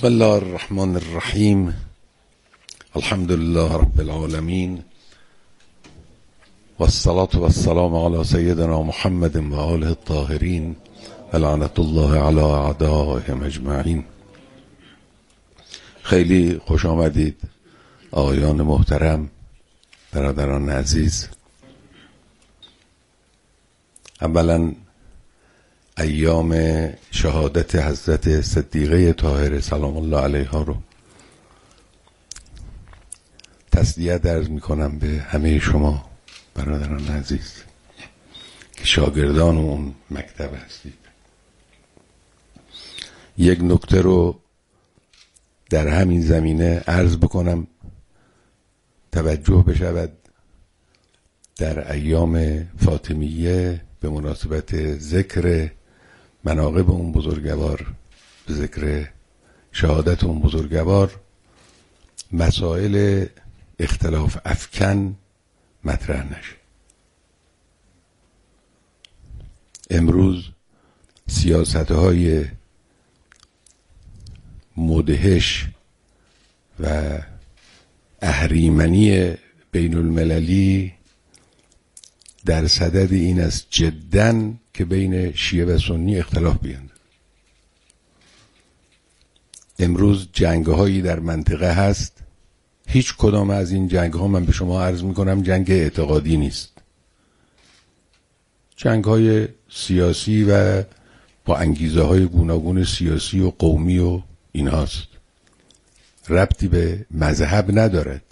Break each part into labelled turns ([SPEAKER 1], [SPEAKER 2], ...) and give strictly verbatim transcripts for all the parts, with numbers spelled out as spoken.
[SPEAKER 1] بسم الله الرحمن الرحیم. الحمد لله رب العالمین والصلاة والسلام على سیدنا محمد و آله الطاهرین و لعنت الله علی اعدائهم اجمعین. خیلی خوش آمدید آقایان محترم، برادران عزیز. اولا ایام شهادت حضرت صدیقه طاهره سلام الله علیها رو تسلیت عرض می کنم به همه شما برادران عزیز که شاگردان اون مکتب هستید. یک نکته رو در همین زمینه عرض بکنم توجه بشود. در ایام فاطمیه به مناسبت ذکر مناقب اون بزرگوار، به ذکر شهادت اون بزرگوار، مسائل اختلاف افکن مطرح نشه. امروز سیاست‌های مدهش و اهریمنی بین المللی در صدد این است جداً که بین شیعه و سنی اختلاف بیاند. امروز جنگ‌هایی در منطقه هست، هیچ کدام از این جنگ‌ها من به شما عرض می‌کنم جنگ اعتقادی نیست، جنگ‌های سیاسی و با انگیزه‌های گوناگون سیاسی و قومی و این هاست، ربطی به مذهب ندارد.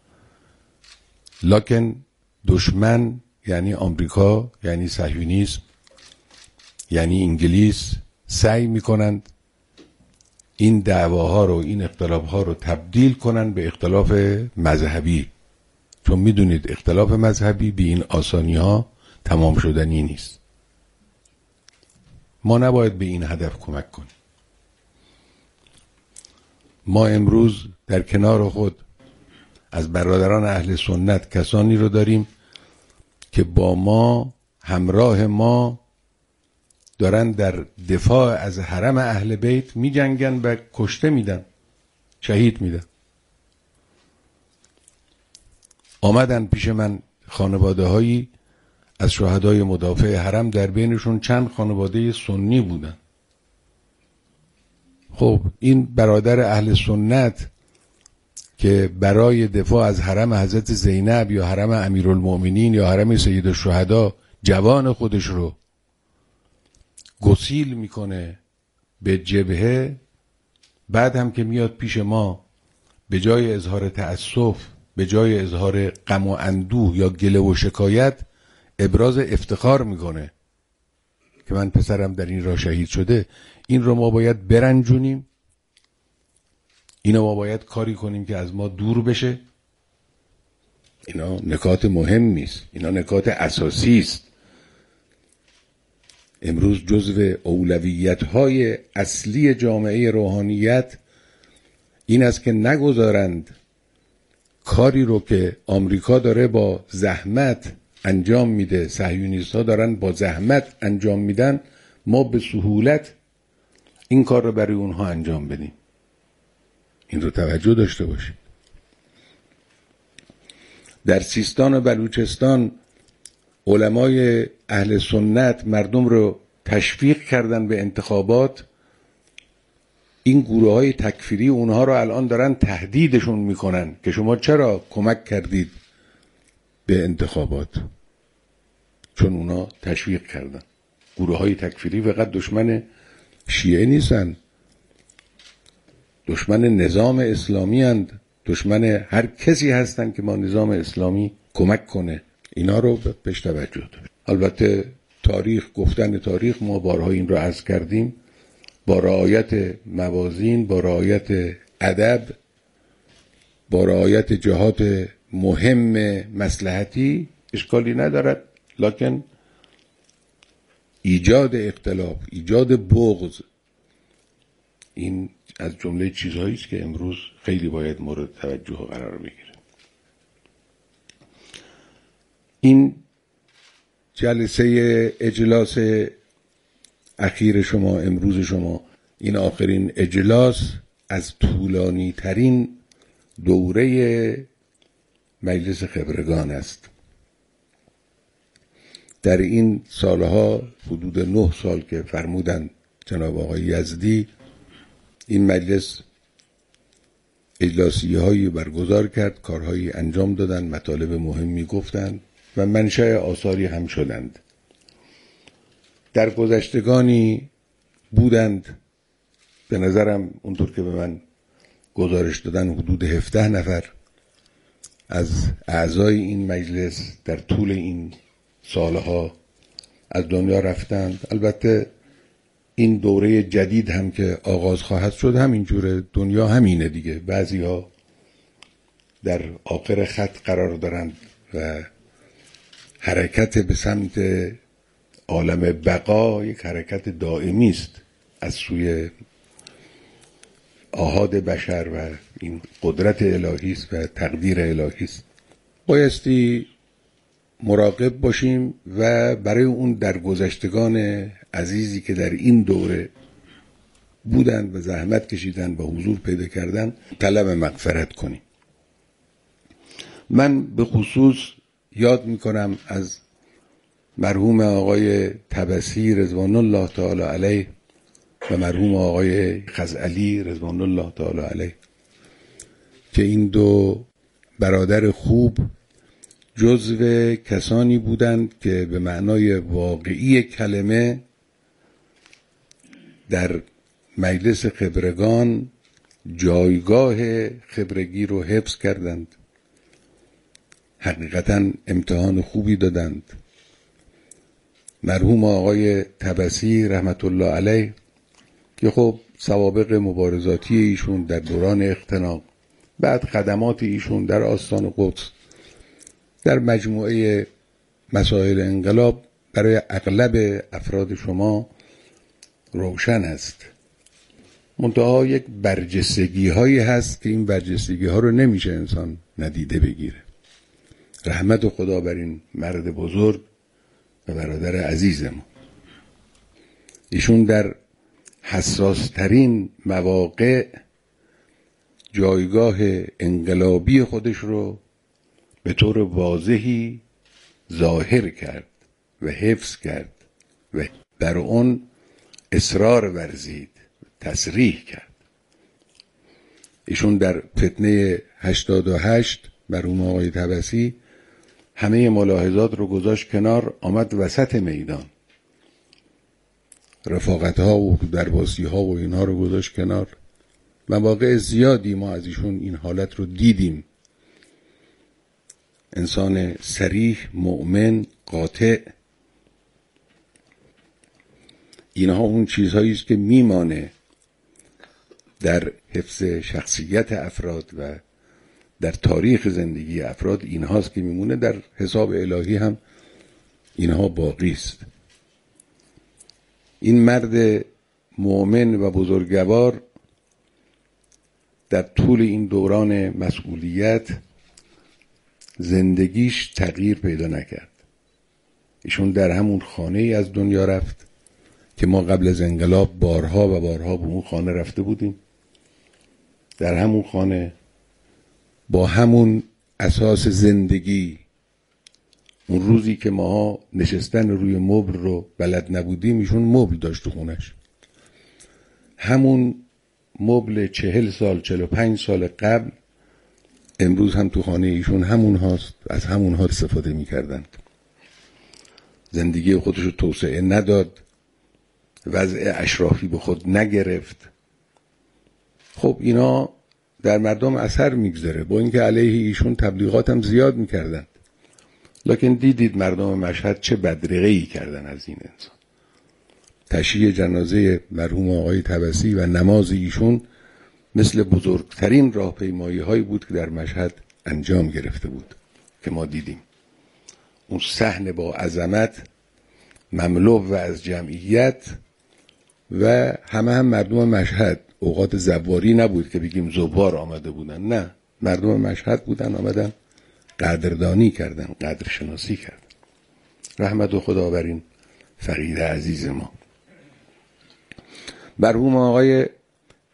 [SPEAKER 1] لکن دشمن یعنی آمریکا، یعنی صهیونیسم، یعنی انگلیس سعی میکنند این دعواها رو، این اختلافها رو تبدیل کنند به اختلاف مذهبی، چون میدونید اختلاف مذهبی به این آسانی ها تمام شدنی نیست. ما نباید به این هدف کمک کنیم. ما امروز در کنار خود از برادران اهل سنت کسانی رو داریم که با ما، همراه ما، دارن در دفاع از حرم اهل بیت می جنگن و کشته میدن، شهید میدن. آمدن پیش من خانواده هایی از شهدای مدافع حرم، در بینشون چند خانواده سنی بودن. خب این برادر اهل سنت که برای دفاع از حرم حضرت زینب یا حرم امیرالمؤمنین یا حرم سید الشهدا جوان خودش رو گسیل میکنه به جبهه، بعد هم که میاد پیش ما به جای اظهار تأسف، به جای اظهار غم و اندوه یا گله و شکایت، ابراز افتخار میکنه که من پسرم در این راه شهید شده. این رو ما باید برنجونیم، اینا ما باید کاری کنیم که از ما دور بشه. اینا نکات مهمی است، اینا نکات اساسی است. امروز جزو اولویت‌های اصلی جامعه روحانیت این است که نگذارند کاری رو که آمریکا داره با زحمت انجام میده، صهیونیست‌ها دارن با زحمت انجام میدن، ما به سهولت این کار رو برای اونها انجام بدیم. این رو توجه داشته باشید. در سیستان و بلوچستان علمای اهل سنت مردم رو تشویق کردن به انتخابات. این گروه های تکفیری اونها رو الان دارن تهدیدشون میکنن که شما چرا کمک کردید به انتخابات، چون اونا تشویق کردن. گروه های تکفیری فقط دشمن شیعه نیستن، دشمن نظام اسلامی هستند، دشمن هر کسی هستند که ما نظام اسلامی کمک کنه. اینا رو بهش توجه داشت. البته تاریخ، گفتن تاریخ، ما بارها این رو عرض کردیم، با رعایت موازین، با رعایت ادب، با رعایت جهات مهم مصلحتی اشکالی ندارد. لکن ایجاد اختلاف، ایجاد بغض، این از جمله چیزهایی است که امروز خیلی باید مورد توجه قرار بگیره. این جلسه اجلاس اخیر شما، امروز شما، این آخرین اجلاس از طولانی ترین دوره مجلس خبرگان است. در این سالها حدود نه سال که فرمودند جناب آقای یزدی، این مجلس اجلاسیه هایی برگزار کرد، کارهایی انجام دادند، مطالب مهمی گفتند و منشأ آثاری هم شدند. در گذشتگانی بودند به نظرم اونطور که به من گزارش دادن حدود هفده نفر از اعضای این مجلس در طول این سالها از دنیا رفتند. البته این دوره جدید هم که آغاز خواهد شد همینجوره، دنیا همینه دیگه، بعضی ها در آخر خط قرار دارند و حرکت به سمت عالم بقا یک حرکت دائمی است از سوی آحاد بشر و این قدرت الهی است و تقدیر الهی است. بایستی مراقب باشیم و برای اون درگذشتگان عزیزی که در این دوره بودند و زحمت کشیدند و حضور پیدا کردند طلب مغفرت کنیم. من به خصوص یاد میکنم از مرحوم آقای طبسی رضوان الله تعالی علیه و مرحوم آقای خزعلی رضوان الله تعالی علیه که این دو برادر خوب جزو کسانی بودند که به معنای واقعی کلمه در مجلس خبرگان جایگاه خبرگی رو حفظ کردند. حقیقتا امتحان خوبی دادند. مرحوم آقای طبسی رحمت الله علیه که خب سوابق مبارزاتی ایشون در دوران اختناق، بعد خدمات ایشون در آستان قدس، در مجموعه مسائل انقلاب برای اغلب افراد شما روشن است. منتها یک برجستگی هایی هست که این برجستگی ها رو نمیشه انسان ندیده بگیره. رحمت خدا بر این مرد بزرگ و برادر عزیز ما. ایشون در حساس ترین مواقع جایگاه انقلابی خودش رو به طور واضحی ظاهر کرد و حفظ کرد و در اون اصرار ورزید، تصریح کرد. ایشون در فتنه هشتاد و هشت مرحوم آقای طبسی همه ملاحظات رو گذاشت کنار، آمد وسط میدان، رفاقت ها و درباسی ها و اینها رو گذاشت کنار. مواقع زیادی ما از ایشون این حالت رو دیدیم. انسان صریح، مؤمن، قاطع. اینها اون چیزهایی است که میمانه در حفظ شخصیت افراد و در تاریخ زندگی افراد. اینهاست که میمونه، در حساب الهی هم اینها باقی است. این مرد مؤمن و بزرگوار در طول این دوران مسئولیت زندگیش تغییر پیدا نکرد. ایشون در همون خانه ای از دنیا رفت که ما قبل از انقلاب بارها و بارها به اون خانه رفته بودیم. در همون خانه با همون اساس زندگی، اون روزی که ما نشستن روی مبل رو بلد نبودیم ایشون مبل داشت تو خونش. همون مبل چهل سال چهل و پنج سال قبل امروز هم تو خانه ایشون همون هاست، از همون ها استفاده می کردند. زندگی خودش رو توسعه نداد، وضع اشرافی به خود نگرفت. خب اینا در مردم اثر میگذاره، با اینکه علیه ایشون تبلیغات هم زیاد میکردن، لکن دیدید مردم مشهد چه بدرقه‌ای کردن از این انسان. تشییع جنازه مرحوم آقای طبسی و نماز ایشون مثل بزرگترین راهپیمایی هایی بود که در مشهد انجام گرفته بود که ما دیدیم. اون صحن با عظمت مملو و از جمعیت و همه هم مردم مشهد. اوقات زواری نبود که بگیم زوار آمده بودن، نه، مردم مشهد بودن، آمدن قدردانی کردن، قدرشناسی کردن. رحمت خدا بر این فقید عزیز ما. مرحوم آقای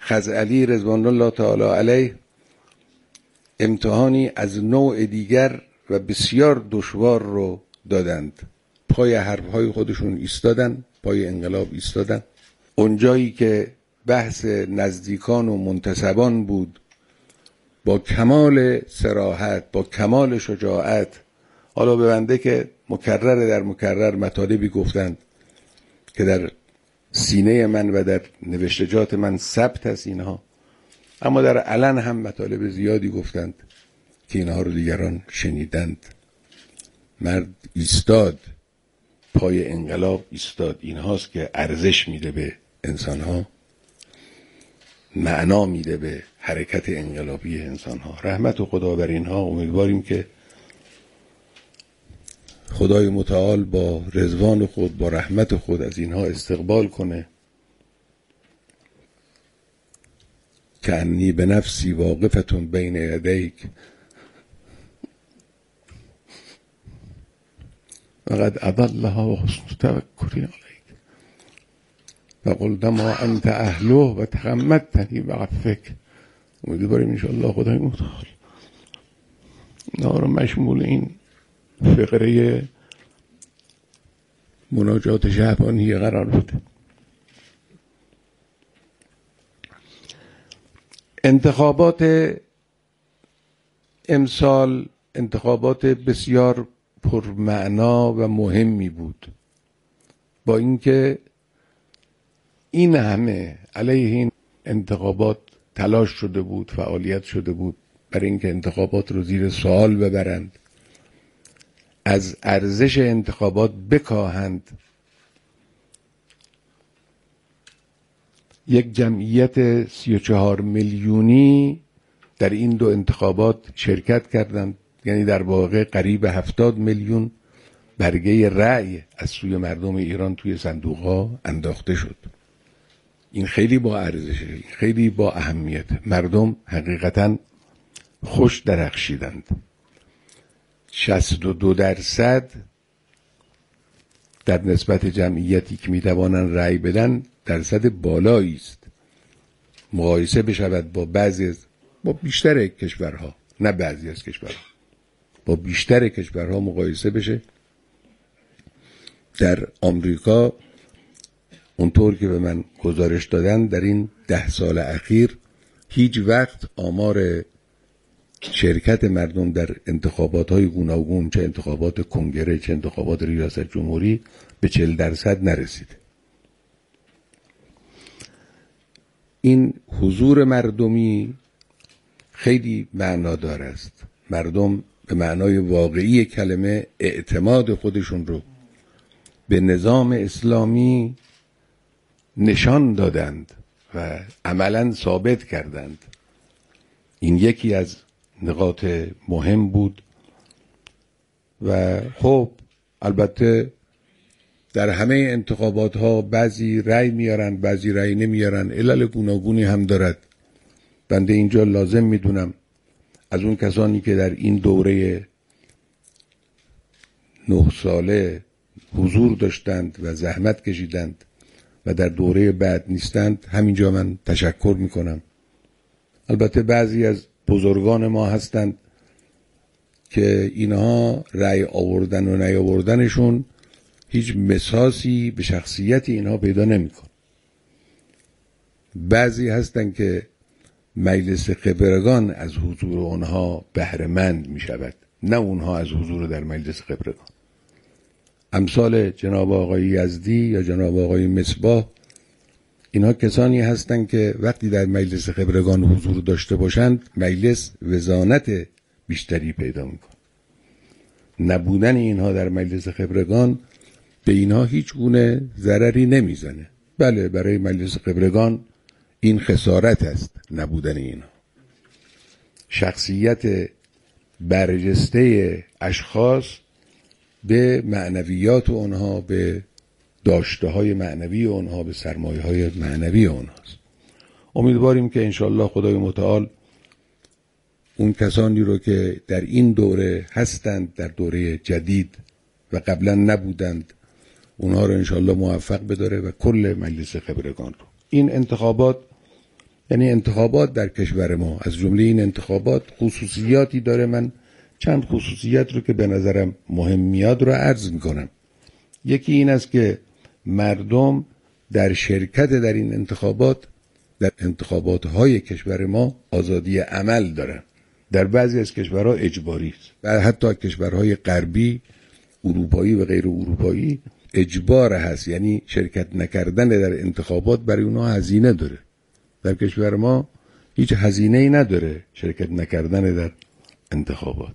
[SPEAKER 1] خزعلی رضوان الله تعالی علیه امتحانی از نوع دیگر و بسیار دشوار رو دادند. پای حرفهای خودشون ایستادن، پای انقلاب ایستادن. اونجایی که بحث نزدیکان و منتسبان بود، با کمال صراحت، با کمال شجاعت، حالا به بنده که مکرر در مکرر مطالبی گفتند که در سینه من و در نوشتجات من ثبت است اینها، اما در علن هم مطالب زیادی گفتند که اینها رو دیگران شنیدند. مرد ایستاد، پای انقلاب ایستاد. اینهاست که ارزش میده به انسانها، معنا میده به حرکت انقلابی انسانها. رحمت خدا بر اینها. امیدواریم که خدای متعال با رضوان خود، با رحمت خود از اینها استقبال کنه. که انی به نفسی واقفتون بین یدیک وقد اضلها و حسن توکلی علیک و قلت ما انت اهله و تغمدتنی بعفک. امیدواریم انشاءالله خدای متعال نار مشمول این فقره مناجات شعبانی قرار بده. انتخابات امسال انتخابات بسیار پرمعنا و مهمی بود، با اینکه این همه علیه این انتخابات تلاش شده بود، فعالیت شده بود برای اینکه انتخابات رو زیر سوال ببرند، از ارزش انتخابات بکاهند. یک جمعیت سی و چهار میلیونی در این دو انتخابات شرکت کردند، یعنی در واقع قریب هفتاد میلیون برگه رأی از سوی مردم ایران توی صندوق‌ها انداخته شد. این خیلی با ارزشه، این خیلی با اهمیت. مردم حقیقتاً خوش درخشیدند. شصت و دو درصد در نسبت جمعیتی که میتوانند رأی بدن درصد بالایی است. مقایسه بشود با بعضی از با بیشتر کشورها، نه بعضی از کشورها، با بیشتر کشورها مقایسه بشه. در آمریکا اونطور که به من گزارش دادن در این ده سال اخیر هیچ وقت آمار شرکت مردم در انتخابات های گوناگون، چه انتخابات کنگره چه انتخابات ریاست جمهوری، به چهل درصد نرسید. این حضور مردمی خیلی معنادار است. مردم به معنای واقعی کلمه اعتماد خودشون رو به نظام اسلامی نشان دادند و عملاً ثابت کردند. این یکی از نقاط مهم بود. و خب البته در همه انتخابات ها بعضی رأی میارن، بعضی رأی نمیارن، علل گوناگونی هم دارد. بنده اینجا لازم میدونم از اون کسانی که در این دوره نه ساله حضور داشتند و زحمت کشیدند و در دوره بعد نیستند، همینجا من تشکر میکنم. البته بعضی از بزرگان ما هستند که اینها رأی آوردن و نیاوردنشون هیچ مساسی به شخصیت اینها پیدا نمیکن. بعضی هستند که مجلس خبرگان از حضور اونها بهره‌مند می شود، نه اونها از حضور در مجلس خبرگان. امثال جناب آقای یزدی یا جناب آقای مصباح، اینها کسانی هستند که وقتی در مجلس خبرگان حضور داشته باشند مجلس وزانت بیشتری پیدا میکنه. نبودن اینها در مجلس خبرگان به اینها هیچ گونه ضرری نمیزنه. بله، برای مجلس خبرگان این خسارت است نبودن اینها. شخصیت برجسته اشخاص به معنویات اونها، به داشته های معنوی اونها، به سرمایه های معنوی اونهاست. امیدواریم که انشالله خدای متعال اون کسانی رو که در این دوره هستند، در دوره جدید و قبلا نبودند، اونها رو انشالله موفق بداره و کل مجلس خبرگان رو. این انتخابات یعنی انتخابات در کشور ما از جمله این انتخابات خصوصیاتی داره. من چند خصوصیت رو که به نظرم مهم میاد رو عرض میکنم. یکی این است که مردم در شرکت در این انتخابات، در انتخابات های کشور ما آزادی عمل دارن. در بعضی از کشورها اجباری است و حتی کشورهای غربی، اروپایی و غیر اروپایی اجبار هست، یعنی شرکت نکردن در انتخابات برای اونها هزینه داره. در کشور ما هیچ هزینه‌ای نداره شرکت نکردن در انتخابات.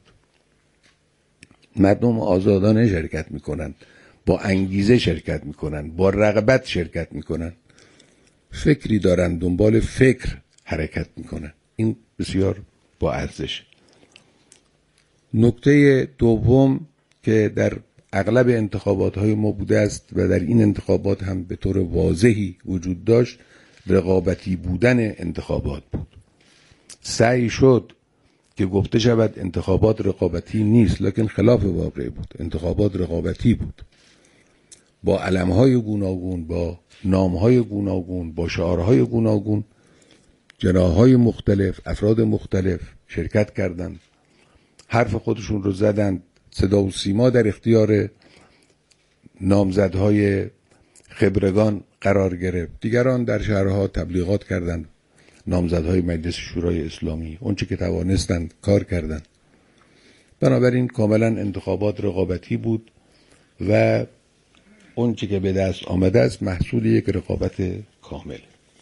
[SPEAKER 1] مردم آزادانه شرکت میکنن، با انگیزه شرکت میکنن، با رغبت شرکت میکنن، فکری دارن، دنبال فکر حرکت میکنن. این بسیار با ارزش. نکته دوم که در اغلب انتخابات های ما بوده است و در این انتخابات هم به طور واضحی وجود داشت، رقابتی بودن انتخابات بود. سعی شد که گفته شود انتخابات رقابتی نیست، لکن خلاف واقع بود. انتخابات رقابتی بود، با علمهای گوناگون، با نامهای گوناگون، با شعارهای گوناگون. جناحهای مختلف، افراد مختلف شرکت کردند، حرف خودشون رو زدند، صدا و سیما در اختیار نامزدهای خبرگان قرار گرفت. دیگران در شهرها تبلیغات کردند، نامزدهای مجلس شورای اسلامی اون چه که توانستند کار کردند. بنابراین کاملا انتخابات رقابتی بود و اون چه که به دست آمده است محصول یک رقابت کامل.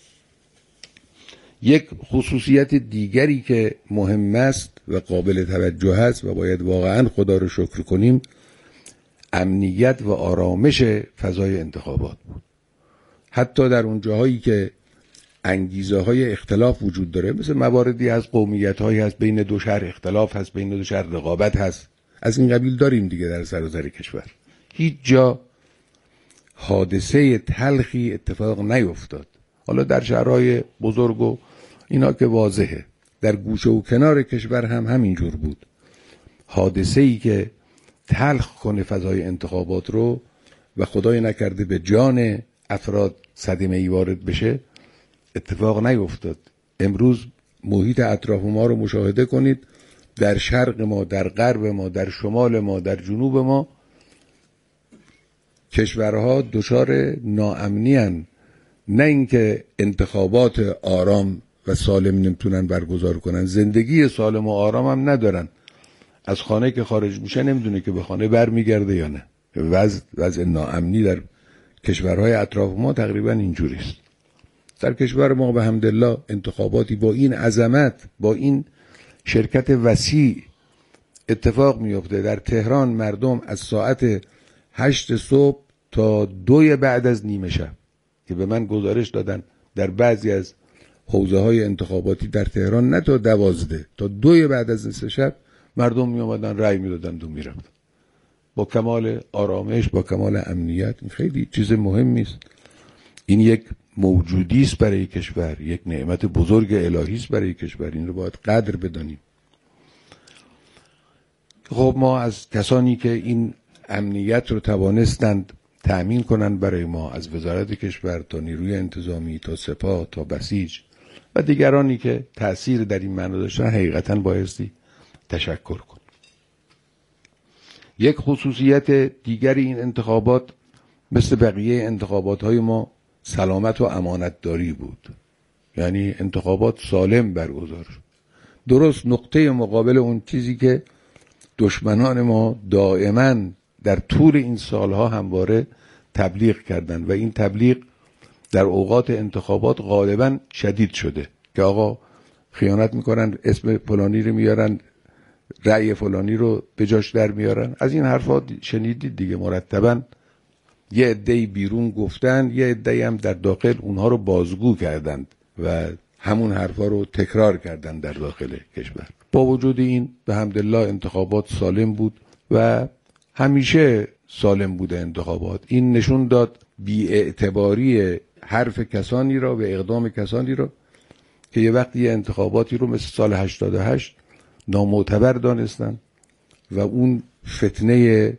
[SPEAKER 1] یک خصوصیت دیگری که مهم است و قابل توجه است و باید واقعا خدا رو شکر کنیم، امنیت و آرامش فضای انتخابات بود. حتی در اون جاهایی که انگیزه های اختلاف وجود داره، مثل مواردی از قومیت هایی هست، بین دو شهر اختلاف هست، بین دو شهر رقابت هست، از این قبیل داریم دیگه در سراسر کشور. هیچ جا حادثه تلخی اتفاق نیفتاد. حالا در شهرهای بزرگ و اینا که واضحه، در گوشه و کنار کشور هم همینجور بود. حادثه‌ای که تلخ کنه فضای انتخابات رو و خدای نکرده به جان افراد صدمه‌ای وارد بشه اتفاق نیفتاد. امروز محیط اطراف ما رو مشاهده کنید، در شرق ما، در غرب ما، در شمال ما، در جنوب ما کشورها دچار ناامنی هستند. نه اینکه انتخابات آرام و سالم نمیتونن برگزار کنن، زندگی سالم و آرام هم ندارن. از خانه که خارج میشه نمیدونه که به خانه برمیگرده یا نه. وضع وضع ناامنی در کشورهای اطراف ما تقریبا اینجوری است. در کشور ما به حمدالله انتخاباتی با این عظمت، با این شرکت وسیع اتفاق میفته. در تهران مردم از ساعت هشت صبح تا دوی بعد از نیمه شب که به من گزارش دادن در بعضی از حوزه های انتخاباتی در تهران، نه تا دوازده، تا دوی بعد از نصف شب مردم می آمدن رأی می دادن و می رفتن با کمال آرامش، با کمال امنیت. این خیلی چیز مهمی است. این یک موجودی است برای کشور، یک نعمت بزرگ الهی است برای کشور. این رو باید قدر بدانیم. خب ما از کسانی که این امنیت رو توانستند تأمین کنند برای ما، از وزارت کشور تا نیروی انتظامی تا سپاه تا بسیج و دیگرانی که تأثیر در این معنا داشتن، حقیقتا بایستی تشکر کن. یک خصوصیت دیگری این انتخابات مثل بقیه انتخابات های ما سلامت و امانت داری بود. یعنی انتخابات سالم برگزار شد. درست نقطه مقابل اون چیزی که دشمنان ما دائما در طول این سالها همواره تبلیغ کردند و این تبلیغ در اوقات انتخابات غالبا شدید شده که آقا خیانت میکنن، اسم فلانی رو میارن، رأی فلانی رو به جاش در میارن. از این حرفا شنیدید دیگه. مرتبا یه عده‌ای بیرون گفتن، یه عده‌ای هم در داخل اونها رو بازگو کردند و همون حرفا رو تکرار کردند در داخل کشور. با وجود این به حمدالله انتخابات سالم بود و همیشه سالم بوده انتخابات. این نشون داد بی‌اعتباری حرف کسانی را و اقدام کسانی را که یه وقتی یه انتخاباتی رو مثل سال هشتاد و هشت نامعتبر دانستن و اون فتنه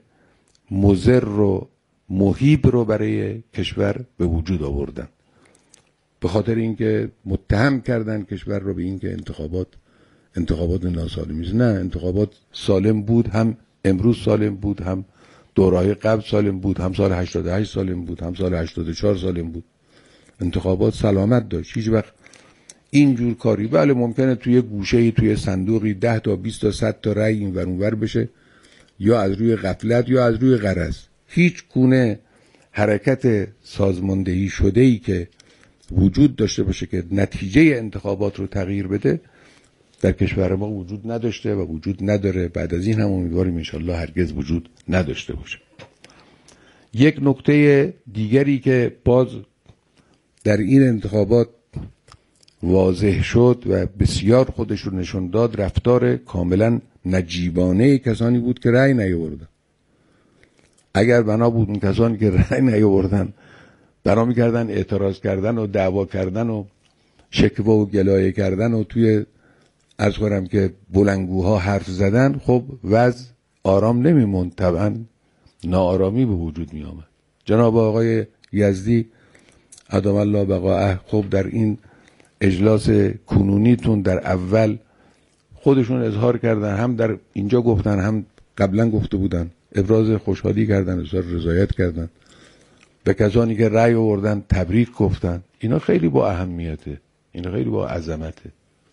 [SPEAKER 1] مضر رو، مهیب رو برای کشور به وجود آوردن. به خاطر اینکه متهم کردن کشور رو به اینکه انتخابات انتخابات ناسالمی است. نه، انتخابات سالم بود، هم امروز سالم بود، هم دوره‌های قبل سالم بود، هم سال هشتاد و هشت سالم بود، هم سال هشتاد و چهار سالم بود. انتخابات سلامت داشت. هیچ وقت اینجور کاری، بله ممکنه توی گوشه‌ای توی صندوقی ده تا بیست تا صد تا رأی این ور اون ور بشه، یا از روی غفلت یا از روی غرض. هیچ گونه حرکت سازماندهی شده‌ای که وجود داشته باشه که نتیجه انتخابات رو تغییر بده در کشور ما وجود نداشته و وجود نداره. بعد از این هم امیدواریم انشالله هرگز وجود نداشته باشه. یک نکته دیگری که باز در این انتخابات واضح شد و بسیار خودش رو نشون داد، رفتار کاملا نجیبانه کسانی بود که رأی نیاوردن. اگر بنا بود اون کسانی که رأی نیاوردن بنا می‌کردن اعتراض کردن و دعوا کردن و شکوه و گلایه کردن و توی عرض کنم که بلندگوها حرف زدن، خب وضع آرام نمیموند، طبعا ناآرامی به وجود می آمد. جناب آقای یزدی ادام الله بقاءه خب در این اجلاس کنونیتون در اول خودشون اظهار کردن، هم در اینجا گفتن هم قبلا گفته بودن، ابراز خوشحالی کردن، اظهار رضایت کردن، به کسانی که رأی آوردن تبریک گفتن. اینا خیلی با اهمیته، اینا خیلی با عظمته،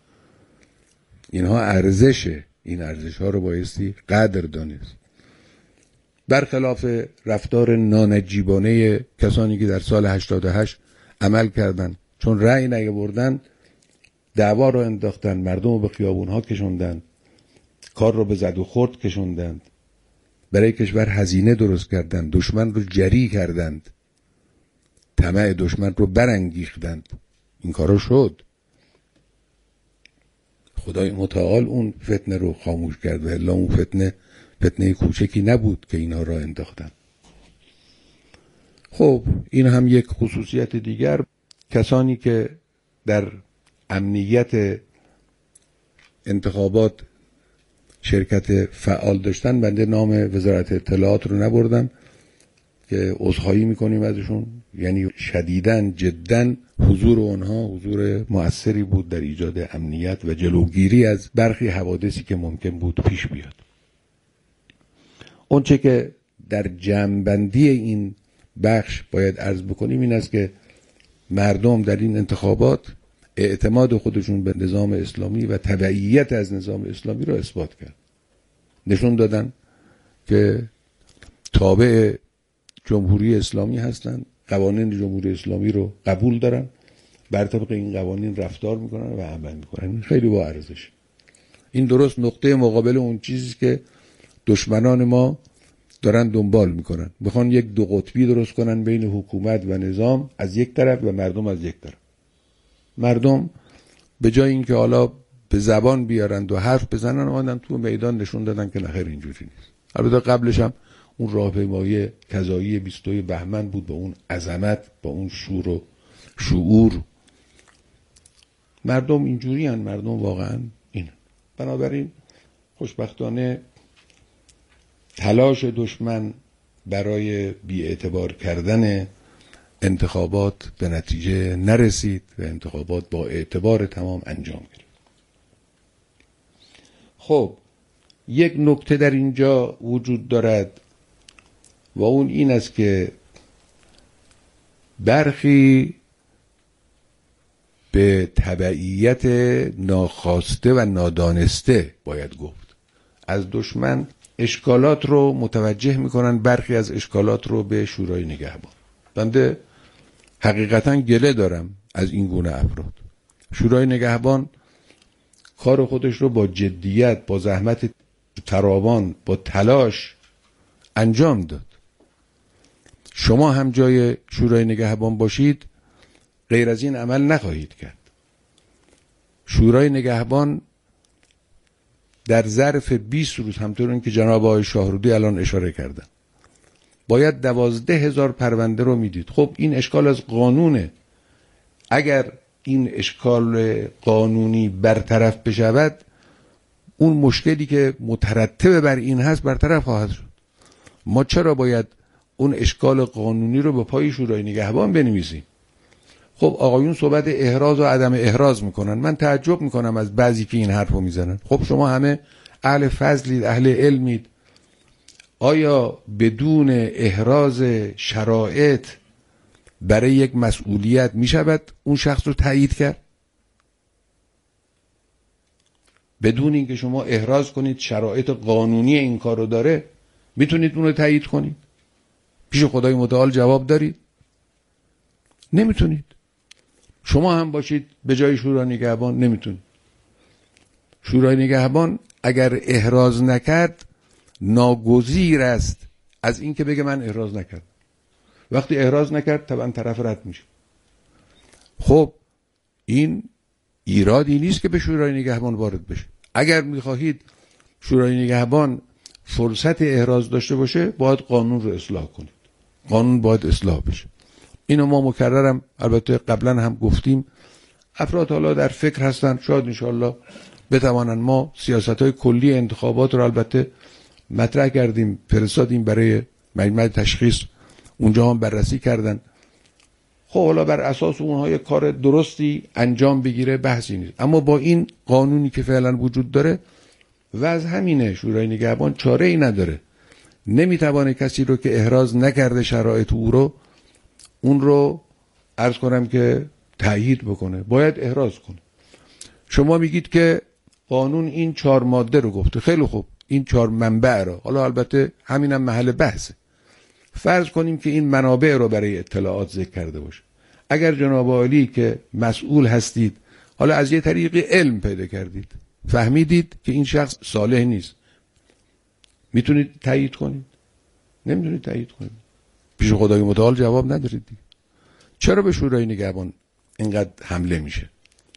[SPEAKER 1] اینها ارزشه، این ارزش ها رو بایستی قدر دانست. برخلاف رفتار نانجیبانه کسانی که در سال هشتاد و هشت عمل کردند، چون رأی نیاوردن دعوا رو انداختن، مردم رو به خیابون ها کشوندن، کار رو به زد و خورد کشوندند، برای کشور هزینه درست کردند، دشمن رو جری کردند، طمع دشمن رو برانگیختند. این کارا شد. خدای متعال اون فتنه رو خاموش کرد و الا اون فتنه فتنه کوچکی نبود که اینها را انداختن. خب این هم یک خصوصیت دیگر. کسانی که در امنیت انتخابات شرکت فعال داشتن، بنده نام وزارت اطلاعات رو نبردم که عذرخواهی میکنیم ازشون، یعنی شدیداً جداً حضور اونها حضور مؤثری بود در ایجاد امنیت و جلوگیری از برخی حوادثی که ممکن بود پیش بیاد. اون چه که در جمع‌بندی این بخش باید عرض بکنیم این است که مردم در این انتخابات اعتماد خودشون به نظام اسلامی و تبعیت از نظام اسلامی رو اثبات کرد. نشون دادن که تابع جمهوری اسلامی هستند، قوانین جمهوری اسلامی رو قبول دارن، بر طبق این قوانین رفتار میکنن و عمل میکنن. خیلی با ارزش. این درست نقطه مقابل اون چیزی که دشمنان ما دارن دنبال میکنن، میخوان یک دو قطبی درست کنن بین حکومت و نظام از یک طرف و مردم از یک طرف. مردم به جای اینکه حالا به زبان بیارند و حرف بزنن، اومدن تو میدان نشون دادن که نخیر اینجوری نیست. البته قبلش هم اون راهپیمایی قضایی بیست و دو بهمن بود با اون عظمت، با اون شور و شعور. مردم اینجوری هن، مردم واقعا این. بنابراین خوشبختانه تلاش دشمن برای بی‌اعتبار کردن انتخابات به نتیجه نرسید و انتخابات با اعتبار تمام انجام گرفت. خب یک نکته در اینجا وجود دارد و اون این است که برخی به تبعیت ناخواسته و نادانسته باید گفت از دشمن اشکالات رو متوجه میکنن، برخی از اشکالات رو به شورای نگهبان. بنده حقیقتا گله دارم از این گونه افراد. شورای نگهبان کار خودش رو با جدیت، با زحمت فراوان، با تلاش انجام داد. شما هم جای شورای نگهبان باشید غیر از این عمل نخواهید کرد. شورای نگهبان در ظرف بیست روز، همطور که جناب آقای شاهرودی الان اشاره کردن، باید دوازده هزار پرونده رو میدید. خب این اشکال از قانونه. اگر این اشکال قانونی برطرف بشود، اون مشکلی که مترتب بر این هست برطرف خواهد شد. ما چرا باید اون اشکال قانونی رو به پای شورای نگهبان بنویسیم؟ خب آقایون صحبت احراز و عدم احراز میکنن. من تعجب میکنم از بعضی که این حرفو میزنن. خب شما همه اهل فضلید، اهل علمید، آیا بدون احراز شرایط برای یک مسئولیت میشود اون شخص رو تایید کرد؟ بدون اینکه شما احراز کنید شرایط قانونی این کار رو داره، میتونید اون رو تایید کنید؟ پیش خدای متعال جواب دارید؟ نمیتونید. شما هم باشید به جای شورای نگهبان نمیتونید. شورای نگهبان اگر احراز نکرد ناگزیر است از اینکه بگه من احراز نکردم. وقتی احراز نکرد طبعا طرف رد میشه. خب این ایرادی نیست که به شورای نگهبان وارد بشه. اگر میخواهید شورای نگهبان فرصت احراز داشته باشه باید قانون رو اصلاح کنید. قانون باید اصلاح بشه. اینو ما مکررم البته قبلا هم گفتیم. افراد حالا در فکر هستن، شاید انشاءالله بتوانن. ما سیاست‌های کلی انتخابات رو البته مطرح کردیم، فرستادیم برای مجمع تشخیص، اونجا هم بررسی کردن. خب حالا بر اساس اونها یک کار درستی انجام بگیره بحثی نیست. اما با این قانونی که فعلا وجود داره و از همینه شورای نگهبان چاره ای نداره. نمیتوانه کسی رو که احراز نکرده شرایط او رو اون رو عرض کنم که تأیید بکنه، باید احراز کنه. شما میگید که قانون این چهار ماده رو گفته، خیلی خوب، این چهار منبع رو، حالا البته همینم محل بحثه. فرض کنیم که این منابع رو برای اطلاعات ذکر کرده باشه. اگر جناب عالی که مسئول هستید حالا از یه طریق علم پیدا کردید، فهمیدید که این شخص صالح نیست، میتونید تایید کنید؟ نمیتونید تایید کنید. پیش خدای متعال جواب ندارید دیگه. چرا به شورای نگهبان اینقدر حمله میشه؟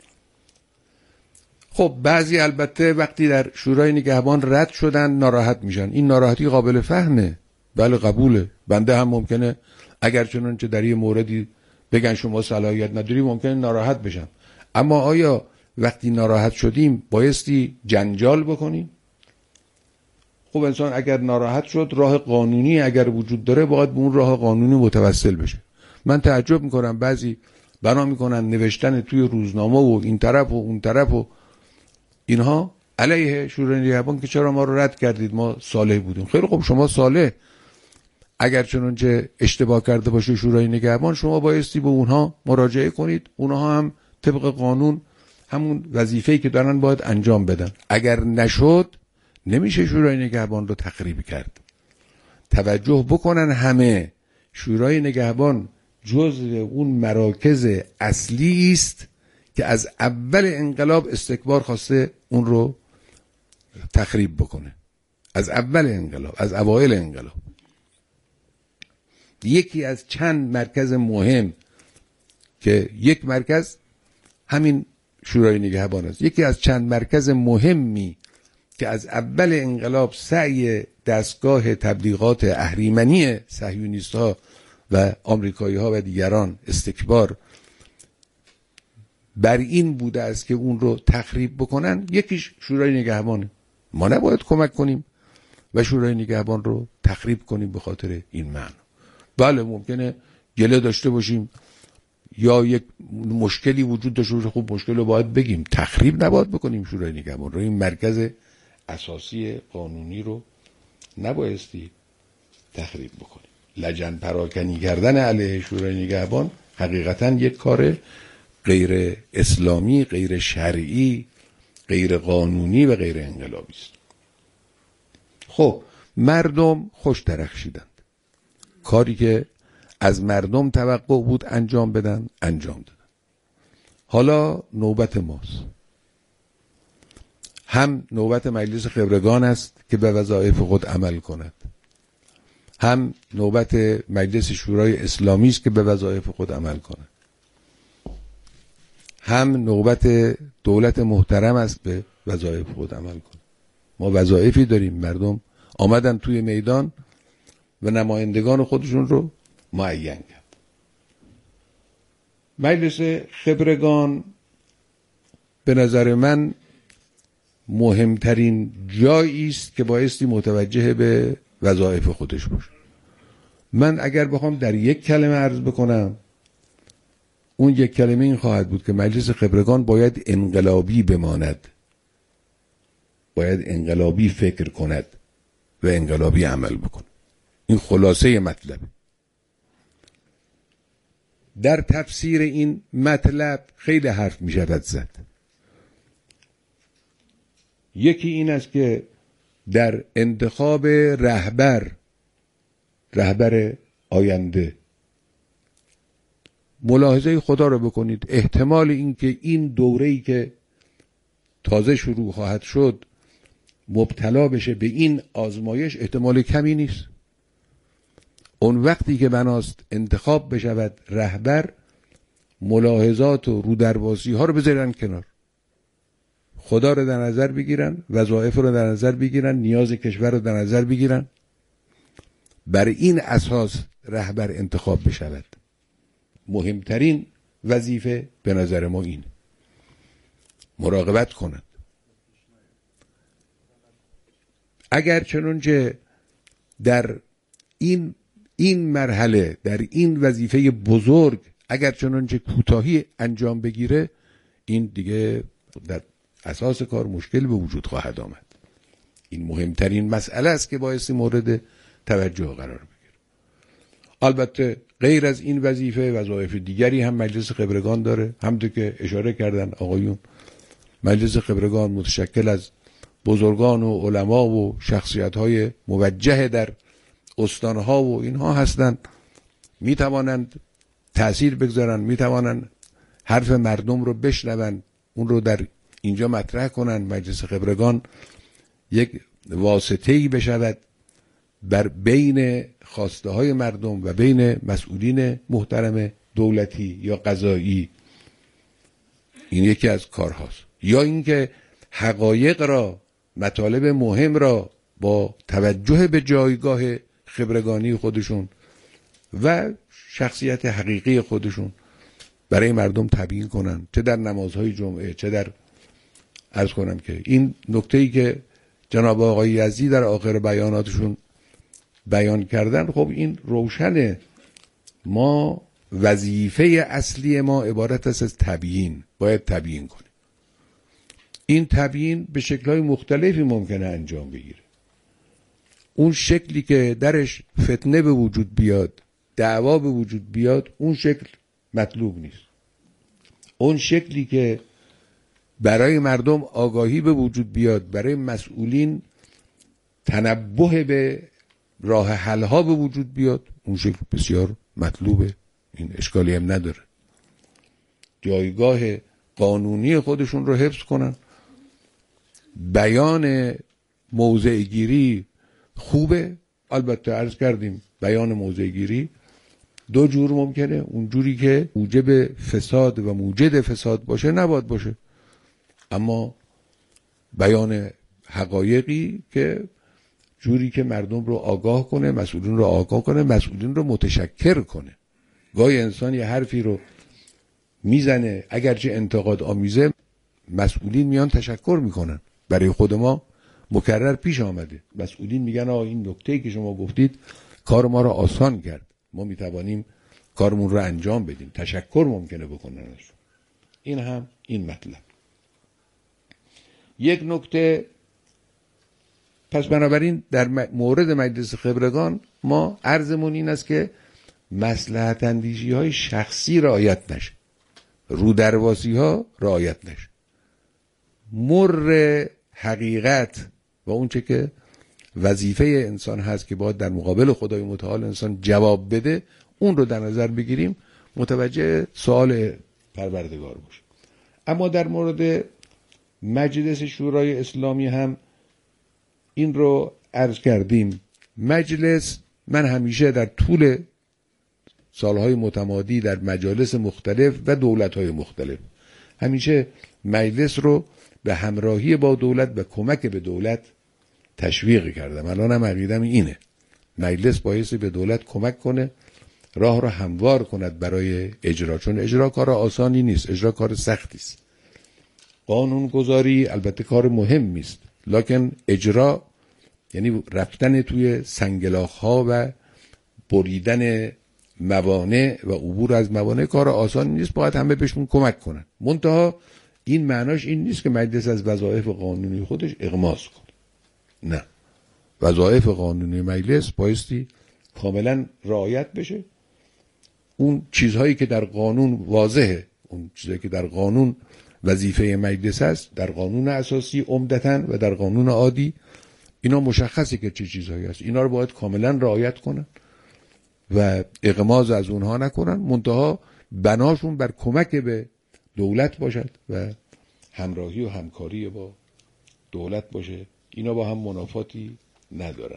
[SPEAKER 1] خب بعضی البته وقتی در شورای نگهبان رد شدن ناراحت میشن. این ناراحتی قابل فهمه، بله قبوله. بنده هم ممکنه اگر چنانچه در یه موردی بگن شما صلاحیت نداری ممکنه ناراحت بشم. اما آیا وقتی ناراحت شدیم بایستی جنجال بکنیم؟ خب انسان اگر ناراحت شد راه قانونی اگر وجود داره باید به اون راه قانونی متوسل بشه. من تعجب میکنم بعضی بنا میکنن نوشتن توی روزنامه و این طرف و اون طرف و اینها علیه شورای نگهبان که چرا ما رو رد کردید، ما صالح بودیم. خیلی خب شما صالح، اگر چنانچه اشتباه کرده باشه شورای نگهبان شما بایستی به اونها مراجعه کنید، اونها هم طبق قانون همون وظیفه‌ای که دارن باید انجام بدن. اگر نشد نمیشه شورای نگهبان رو تخریب کرد. توجه بکنن همه، شورای نگهبان جزء اون مراکز اصلی است که از اول انقلاب استکبار خواسته اون رو تخریب بکنه. از اول انقلاب، از اوایل انقلاب. یکی از چند مرکز مهم که یک مرکز همین شورای نگهبان است، یکی از چند مرکز مهمی که از اول انقلاب سعی دستگاه تبلیغات اهریمنی صهیونیست‌ها و آمریکایی‌ها و دیگران استکبار بر این بوده است که اون رو تخریب بکنن، یکیش شورای نگهبانه. ما نباید کمک کنیم و شورای نگهبان رو تخریب کنیم به خاطر این معنی. بله ممکنه گله داشته باشیم یا یک مشکلی وجود داشته باشه، خوب مشکل رو باید بگیم، تخریب نباید بکنیم شورای نگهبان رو. این مرکز اساسی قانونی رو نبایستی تخریب بکنیم. لجن پراکنی کردن علیه شورای نگهبان حقیقتا یک کار غیر اسلامی، غیر شرعی، غیر قانونی و غیر انقلابی است. خب مردم خوش درخشیدند، کاری که از مردم توقع بود انجام بدن انجام دادن. حالا نوبت ماست. هم نوبت مجلس خبرگان است که به وظایف خود عمل کند، هم نوبت مجلس شورای اسلامی است که به وظایف خود عمل کند، هم نوبت دولت محترم است به وظایف خود عمل کند. ما وظایفی داریم، مردم آمدن توی میدان و نمایندگان خودشون رو معین کرد. مجلس خبرگان به نظر من مهمترین جایی است که بایستی متوجه به وظایف خودش باشه. من اگر بخوام در یک کلمه عرض بکنم، اون یک کلمه این خواهد بود که مجلس خبرگان باید انقلابی بماند، باید انقلابی فکر کند و انقلابی عمل بکنه. این خلاصه مطلب. در تفسیر این مطلب خیلی حرف می شود زد. یکی این است که در انتخاب رهبر رهبر آینده ملاحظه خدا رو بکنید. احتمال این که این دوره‌ای که تازه شروع خواهد شد مبتلا بشه به این آزمایش احتمال کمی نیست. اون وقتی که بناست انتخاب بشود رهبر، ملاحظات و رودربازی ها رو بذارن کنار، خدا رو در نظر بگیرن، وظایف رو در نظر بگیرن، نیاز کشور رو در نظر بگیرن، بر این اساس رهبر انتخاب بشود. مهمترین وظیفه به نظر ما این مراقبت کنند. اگر چنانچه در این این مرحله، در این وظیفه بزرگ اگر چنانچه کوتاهی انجام بگیره، این دیگه در اساس کار مشکل به وجود خواهد آمد. این مهمترین مسئله است که بایستی مورد توجه قرار بگیره. البته غیر از این وظیفه وظایف دیگری هم مجلس خبرگان داره. همونطور که اشاره کردن آقایون، مجلس خبرگان متشکل از بزرگان و علما و شخصیت‌های موجه در استانها و اینها هستند. می توانند تأثیر بگذارن، می توانند حرف مردم رو بشنون، اون رو در اینجا مطرح کنن. مجلس خبرگان یک واسطه‌ای بشود بر بین خواسته های مردم و بین مسئولین محترم دولتی یا قضایی. این یکی از کارهاست. یا اینکه حقایق را، مطالب مهم را با توجه به جایگاه خبرگانی خودشون و شخصیت حقیقی خودشون برای مردم تبیین کنن، چه در نمازهای جمعه، چه در عرض کنم که این نکته‌ای که جناب آقای یزدی در آخر بیاناتشون بیان کردن، خب این روشنه. ما وظیفه اصلی ما عبارت است از تبیین. باید تبیین کنیم. این تبیین به شکل‌های مختلفی ممکنه انجام بگیره. اون شکلی که درش فتنه به وجود بیاد، دعوا به وجود بیاد، اون شکل مطلوب نیست. اون شکلی که برای مردم آگاهی به وجود بیاد، برای مسئولین تنبه به راه حل ها به وجود بیاد، اون شکل بسیار مطلوبه. این اشکالی هم نداره. جایگاه قانونی خودشون رو حفظ کنن. بیان موضع گیری خوبه. البته عرض کردیم بیان موضع گیری دو جور ممکنه. اون جوری که موجب فساد و موجد فساد باشه نباید باشه، اما بیان حقایقی که جوری که مردم رو آگاه کنه، مسئولین رو آگاه کنه، مسئولین رو متشکر کنه. گاهی انسان یه حرفی رو میزنه اگرچه انتقاد آمیزه، مسئولین میان تشکر میکنن. برای خود ما مکرر پیش آمده، مسئولین میگن آقا این نکته‌ای که شما گفتید کار ما رو آسان کرد، ما میتوانیم کارمون رو انجام بدیم. تشکر ممکنه بکنن. این هم این مطلب. یک نکته پس بنابراین در مورد مجلس خبرگان ما عرضمون این است که مصلحت اندیشی های شخصی رعایت نشه، رودرواسی ها رعایت نشه. مر حقیقت و اون چه که وظیفه انسان هست که باید در مقابل خدای متعال انسان جواب بده، اون رو در نظر بگیریم، متوجه سوال پروردگار باشه. اما در مورد مجلس شورای اسلامی هم این رو عرض کردیم. مجلس، من همیشه در طول سالهای متمادی در مجالس مختلف و دولت‌های مختلف همیشه مجلس رو به همراهی با دولت و کمک به دولت تشویق کردم. الان هم عقیدم اینه، مجلس بایستی به دولت کمک کنه، راه رو هموار کند برای اجرا، چون اجرا کار آسانی نیست، اجرا کار سختی است. قانون گذاری البته کار مهمی است، لکن اجرا یعنی رفتن توی سنگلاخ ها و بریدن موانع و عبور از موانع کار آسان نیست، باید همه بهشون کمک کنن. منتها این معناش این نیست که مجلس از وظایف قانونی خودش اغماض کنه. نه، وظایف قانونی مجلس بایستی کاملا رعایت بشه. اون چیزهایی که در قانون واضحه، اون چیزهایی که در قانون وظیفه مجلس است، در قانون اساسی عمدتاً و در قانون عادی اینا مشخصه که چه چیزهایی هست، اینا رو باید کاملا رعایت کنن و اغماض از اونها نکنن. منتها بناشون بر کمک به دولت باشد و همراهی و همکاری با دولت باشه. اینا با هم منافاتی ندارن.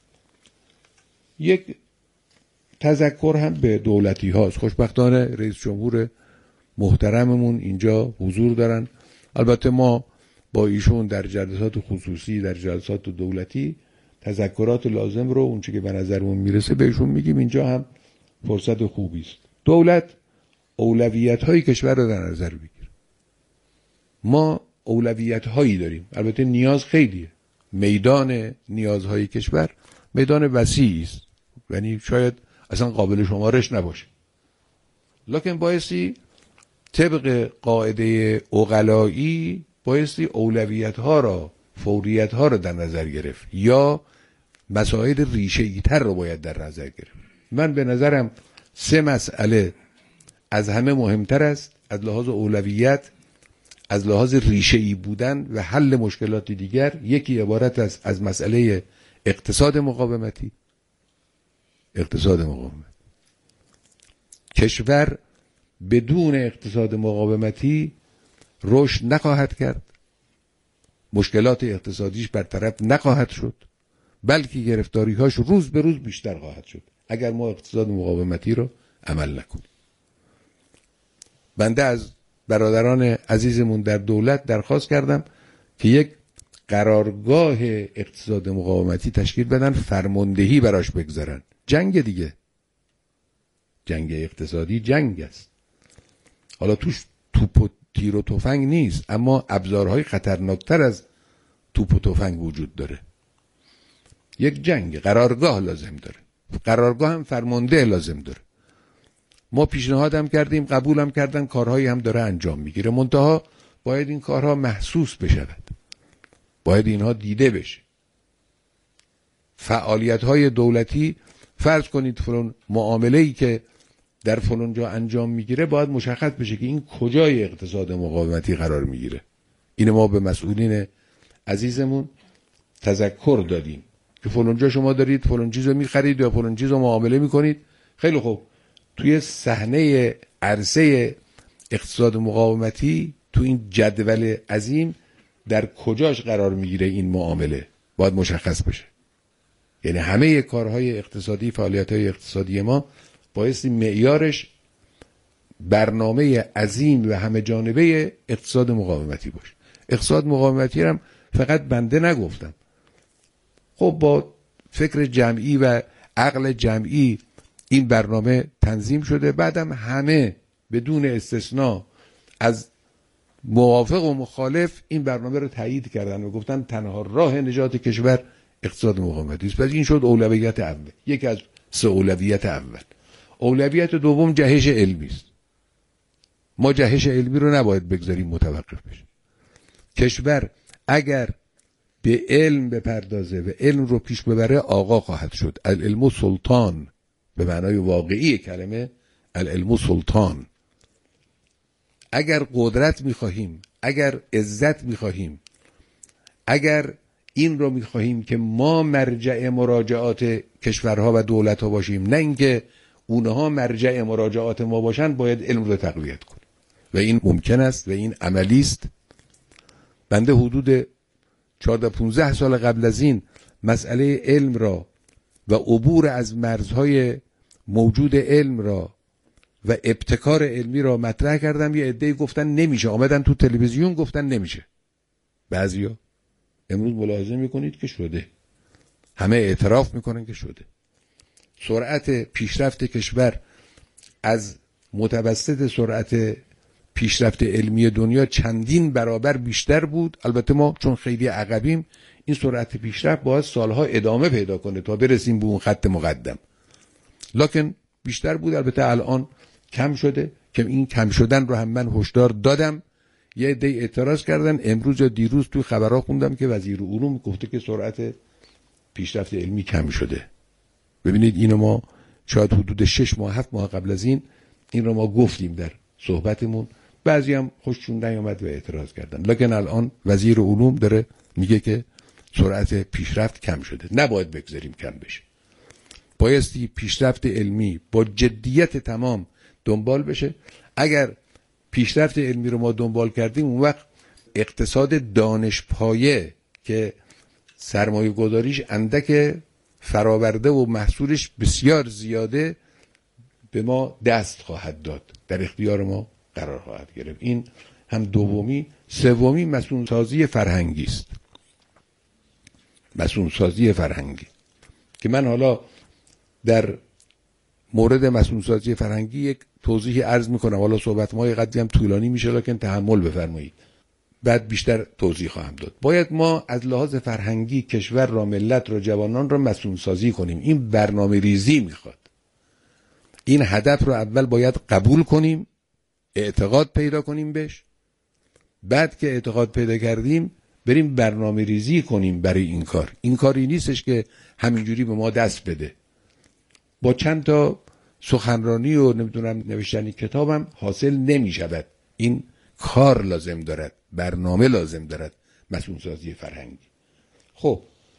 [SPEAKER 1] یک تذکر هم به دولتی هاست. خوشبختانه رئیس جمهور محترممون اینجا حضور دارن. البته ما با ایشون در جلسات خصوصی، در جلسات دولتی تذکرات لازم رو اون چه که به نظرمون میرسه بهشون میگیم. اینجا هم فرصت خوبی است. دولت اولویت های کشور رو در نظر بگیر. ما اولویت هایی داریم، البته نیاز خیلیه. میدان نیازهای کشور میدان وسیعی است، یعنی شاید اصلا قابل شمارش نباشه. لکن بایستی طبق قاعده عقلایی بایستی اولویت ها را، فوریت ها را در نظر گرفت یا مسائل ریشه‌ای تر رو باید در نظر گرفت. من به نظرم سه مسئله از همه مهمتر است از لحاظ اولویت، از لحاظ ریشه‌ای بودن و حل مشکلات دیگر. یکی عبارت است از مسئله اقتصاد مقاومتی. اقتصاد مقاومت کشور بدون اقتصاد مقاومتی رشد نخواهد کرد، مشکلات اقتصادیش برطرف نخواهد شد، بلکه گرفتاری‌هاش روز به روز بیشتر خواهد شد اگر ما اقتصاد مقاومتی رو عمل نکنیم. بنده از برادران عزیزمون در دولت درخواست کردم که یک قرارگاه اقتصاد مقاومتی تشکیل بدن، فرماندهی براش بگذارن. جنگ دیگه، جنگ اقتصادی جنگ است. حالا توش توپ و تیر و تفنگ نیست، اما ابزارهای خطرناکتر از توپ و تفنگ وجود داره. یک جنگ قرارگاه لازم داره، قرارگاه هم فرمانده لازم داره. ما پیشنهادم کردیم، قبولم کردن، کارهایی هم داره انجام میگیره. منتها باید این کارها محسوس بشود، باید اینها دیده بشه. فعالیت‌های دولتی، فرض کنید فلان معامله‌ای که در فلان جا انجام میگیره باید مشخص بشه که این کجای اقتصاد مقاومتی قرار میگیره. اینو ما به مسئولین عزیزمون تذکر دادیم که فلان جا شما دارید فلان چیزو میخرید یا فلان چیزو معامله میکنید. خیلی خوب، توی صحنه عرصه اقتصاد مقاومتی، تو این جدول عظیم در کجاش قرار میگیره این معامله باید مشخص بشه. یعنی همه کارهای اقتصادی، فعالیت‌های اقتصادی ما بایستی معیارش برنامه عظیم و همه جانبه اقتصاد مقاومتی باشه. اقتصاد مقاومتی هم فقط بنده نگفتم. خب با فکر جمعی و عقل جمعی این برنامه تنظیم شده. بعدم همه بدون استثناء از موافق و مخالف این برنامه رو تایید کردن و گفتن تنها راه نجات کشور اقتصاد مقاومتی است. پس این شد اولویت اول، یکی از سه اولویت اول. اولویت دوم جهش علمی است. ما جهش علمی رو نباید بگذاریم متوقف بشه. کشور اگر به علم بپردازه و علم رو پیش ببره آقا خواهد شد. العلم سلطان، به معنای واقعی کلمه العلم سلطان. اگر قدرت میخواهیم، اگر عزت میخواهیم، اگر این رو میخواهیم که ما مرجع مراجعات کشورها و دولتها باشیم، نه اینکه اونها مرجع مراجعات ما باشن، باید علم رو تقویت کنیم و این ممکن است و این عملی است. بنده حدود چهارده پانزده سال قبل از این مسئله علم را و عبور از مرزهای موجود علم را و ابتکار علمی را مطرح کردم. یه عده‌ای گفتن نمیشه، آمدن تو تلویزیون گفتن نمیشه. بعضیا امروز ملاحظه میکنید که شده، همه اعتراف میکنن که شده. سرعت پیشرفت کشور از متوسط سرعت پیشرفت علمی دنیا چندین برابر بیشتر بود. البته ما چون خیلی عقبیم، این سرعت پیشرفت باید سالها ادامه پیدا کنه تا برسیم به اون خط مقدم. لکن بیشتر بود. البته الان کم شده که این کم شدن رو هم من هشدار دادم. یه عده اعتراض کردن. امروز یا دیروز توی خبرها خوندم که وزیر علوم گفته که سرعت پیشرفت علمی کم شده. ببینید اینو ما شاید حدود شش ماه هفت ماه قبل از این این رو ما گفتیم در صحبتمون، بعضی هم خوششون نیامد و اعتراض کردن. لکن الان وزیر علوم داره میگه که سرعت پیشرفت کم شده. نباید بگذاریم کم بشه. بایستی پیشرفت علمی با جدیت تمام دنبال بشه. اگر پیشرفت علمی رو ما دنبال کردیم، اون وقت اقتصاد دانش پایه که سرمایه گذاریش اندک فراورده و محصولش بسیار زیاده به ما دست خواهد داد، در اختیار ما قرار خواهد گرفت. این هم دومی. سومی مسئول سازی فرهنگی است. مسئول سازی فرهنگی که من حالا در مورد مسئول سازی فرهنگی یک توضیحی عرض میکنم. حالا صحبت ما قدری هم طولانی میشه، لکن تحمل بفرمایید، بعد بیشتر توضیح خواهم داد. باید ما از لحاظ فرهنگی کشور را، ملت را، جوانان را مسئول سازی کنیم. این برنامه ریزی میخواد. این هدف رو اول باید قبول کنیم، اعتقاد پیدا کنیم بهش. بعد که اعتقاد پیدا کردیم بریم برنامه ریزی کنیم برای این کار. این کاری نیستش که همینجوری به ما دست بده. با چند تا سخنرانی و نمیدونم نوشتن کتابم حاصل نمی شود. این کار لازم دارد، برنامه لازم دارد، مسئول سازی فرهنگی. خب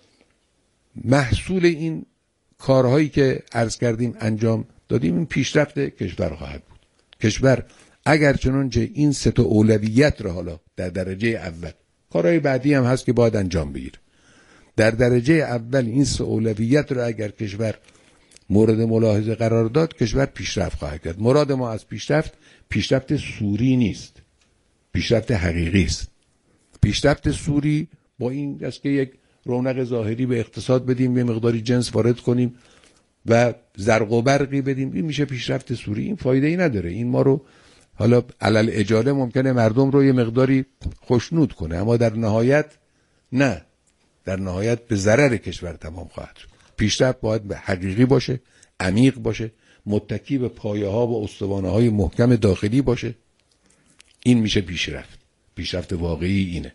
[SPEAKER 1] محصول این کارهایی که عرض کردیم انجام دادیم، این پیشرفت کشور خواهد بود. کشور اگر چنانچه این سه تا اولویت را حالا در درجه اول، کارهای بعدی هم هست که باید انجام بگیره، در درجه اول این سه اولویت را اگر کشور مورد ملاحظه قرار داد، کشور پیشرفت خواهد کرد. مراد ما از پیشرفت پیشرفت سوری نیست، پیشرفت حقیقی است. پیشرفت سوری با این است که یک رونق ظاهری به اقتصاد بدیم، یه مقداری جنس وارد کنیم و زرق و برقی بدیم، این میشه پیشرفت سوری. این فایده ای نداره. این ما رو حالا علل اجاله ممکنه مردم رو یه مقداری خوشنود کنه، اما در نهایت نه، در نهایت به ضرر کشور تمام خواهد شد. پیشرفت باید به حقیقی باشه، عمیق باشه، متکی به پایه ها و استوانه های محکم داخلی باشه. این میشه پیشرفت. پیشرفت واقعی اینه.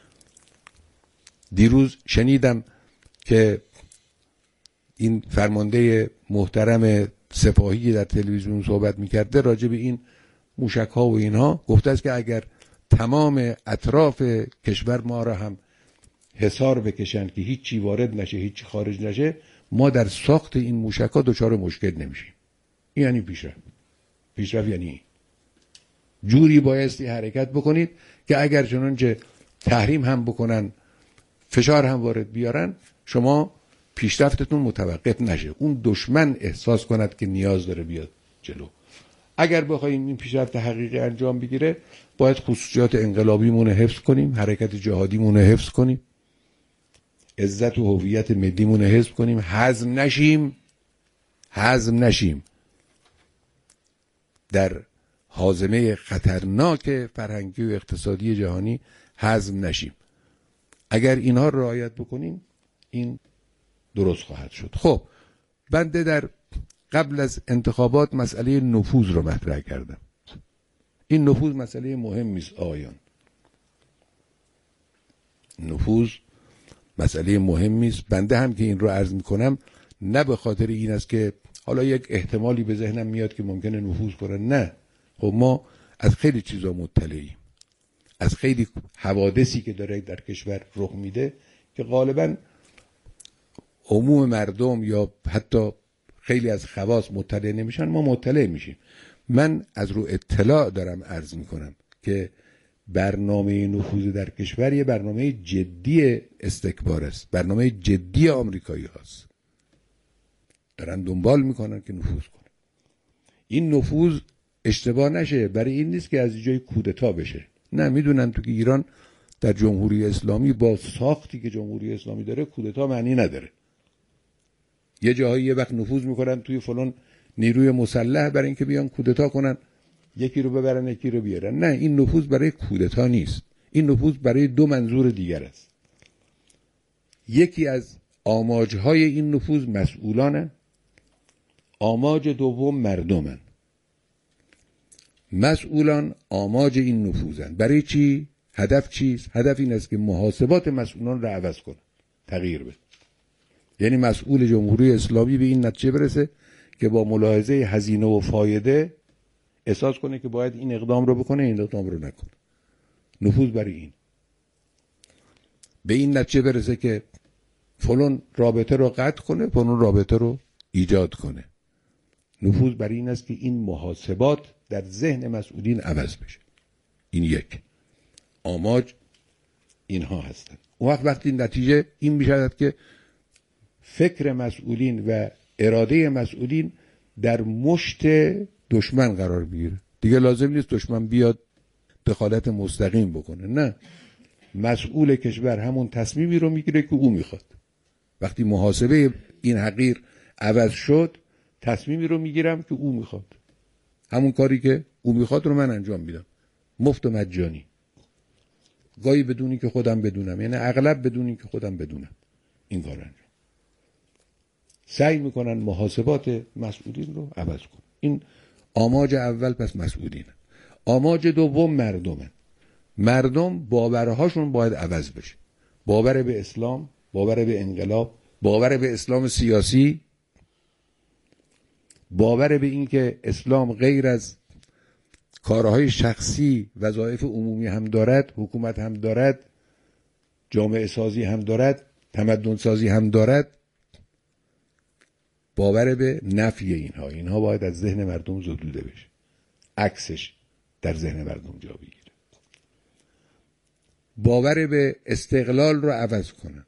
[SPEAKER 1] دیروز شنیدم که این فرمانده محترم سپاهی در تلویزیون صحبت میکرده راجع به این موشک ها و اینها. گفته است که اگر تمام اطراف کشور ما را هم حصار بکشن که هیچی وارد نشه، هیچی خارج نشه، ما در ساخت این موشک ها دچار مشکل نمیشیم. این یعنی پیشرفت. پیشرفت یعنی جوری بایستی حرکت بکنید که اگر چنانچه تحریم هم بکنن، فشار هم وارد بیارن، شما پیشرفتتون متوقف نشه، اون دشمن احساس کند که نیاز داره بیاد جلو. اگر بخوایم این پیشرفت حقیقی انجام بگیره، باید خصوصیات انقلابیمون رو حفظ کنیم، حرکت جهادیمون رو حفظ کنیم، عزت و هویت ملیمون رو حفظ کنیم، هضم نشیم هضم نشیم در هاضمه خطرناک فرهنگی و اقتصادی جهانی هضم نشیم. اگر اینها رو رعایت بکنیم این درست خواهد شد. خب بنده در قبل از انتخابات مسئله نفوذ رو مطرح کردم. این نفوذ مسئله مهمی است آقایان. نفوذ مسئله مهمی است. بنده هم که این رو عرض میکنم نه به خاطر این است که حالا یک احتمالی به ذهنم میاد که ممکنه نفوذ کنن، نه. خب ما از خیلی چیزا مطلعیم، از خیلی حوادثی که داره در کشور رخ میده که غالبا عموم مردم یا حتی خیلی از خواص مطلع نمیشن، ما مطلع میشیم. من از رو اطلاع دارم عرض میکنم که برنامه نفوذ در کشور یه برنامه جدی استکبار است، برنامه جدی آمریکایی هاست، دارن دنبال میکنن که نفوذ کنن. این نفوذ اشتباه نشه، برای این نیست که از جای کودتا بشه، نه. میدونن تو که ایران در جمهوری اسلامی با ساختی که جمهوری اسلامی داره کودتا معنی نداره. یه جاهایی یه وقت نفوذ میکنن توی فلان نیروی مسلح برای اینکه بیان کودتا کنن، یکی رو ببرن یکی رو بیارن. نه، این نفوذ برای کودتا نیست، این نفوذ برای دو منظور دیگر است. یکی از آماجهای این نفوذ مسئولانه، آماج دوم مردمن. مسئولان آماج این نفوذن. برای چی؟ هدف چیست؟ هدف این است که محاسبات مسئولان را عوض کنه، تغییر بده. یعنی مسئول جمهوری اسلامی به این نتیجه برسه که با ملاحظه هزینه و فایده احساس کنه که باید این اقدام رو بکنه، این اقدام رو نکنه. نفوذ برای این. به این نتیجه برسه که فلان رابطه رو قطع کنه، فلان رابطه رو ایجاد کنه. نفوذ برای این است که این محاسبات در ذهن مسئولین عوض بشه. این یک. آماج اینها هستند. اون وقت وقتی نتیجه این میشود که فکر مسئولین و اراده مسئولین در مشت دشمن قرار میگیره. دیگه لازم نیست دشمن بیاد دخالت مستقیم بکنه. نه، مسئول کشور همون تصمیمی رو میگیره که او میخواد. وقتی محاسبه این حقیر عوض شد، تصمیمی رو میگیرم که او میخواد. همون کاری که او میخواد رو من انجام میدم، مفت و مجانی، گاهی بدونی که خودم بدونم، یعنی اغلب بدونی که خودم بدونم این کار انجام. سعی میکنن محاسبات مسئولین رو عوض کنن. این آماج اول پس مسئولین. آماج دوم مردمن. مردم باورهاشون باید عوض بشه. باور به اسلام، باور به انقلاب، باور به اسلام سیاسی، باور به این که اسلام غیر از کارهای شخصی وظایف عمومی هم دارد، حکومت هم دارد، جامعه سازی هم دارد، تمدن سازی هم دارد. باور به نفی اینها اینها باید از ذهن مردم زدوده بشه، عکسش در ذهن مردم جا بگیره. باور به استقلال رو عوض کنن.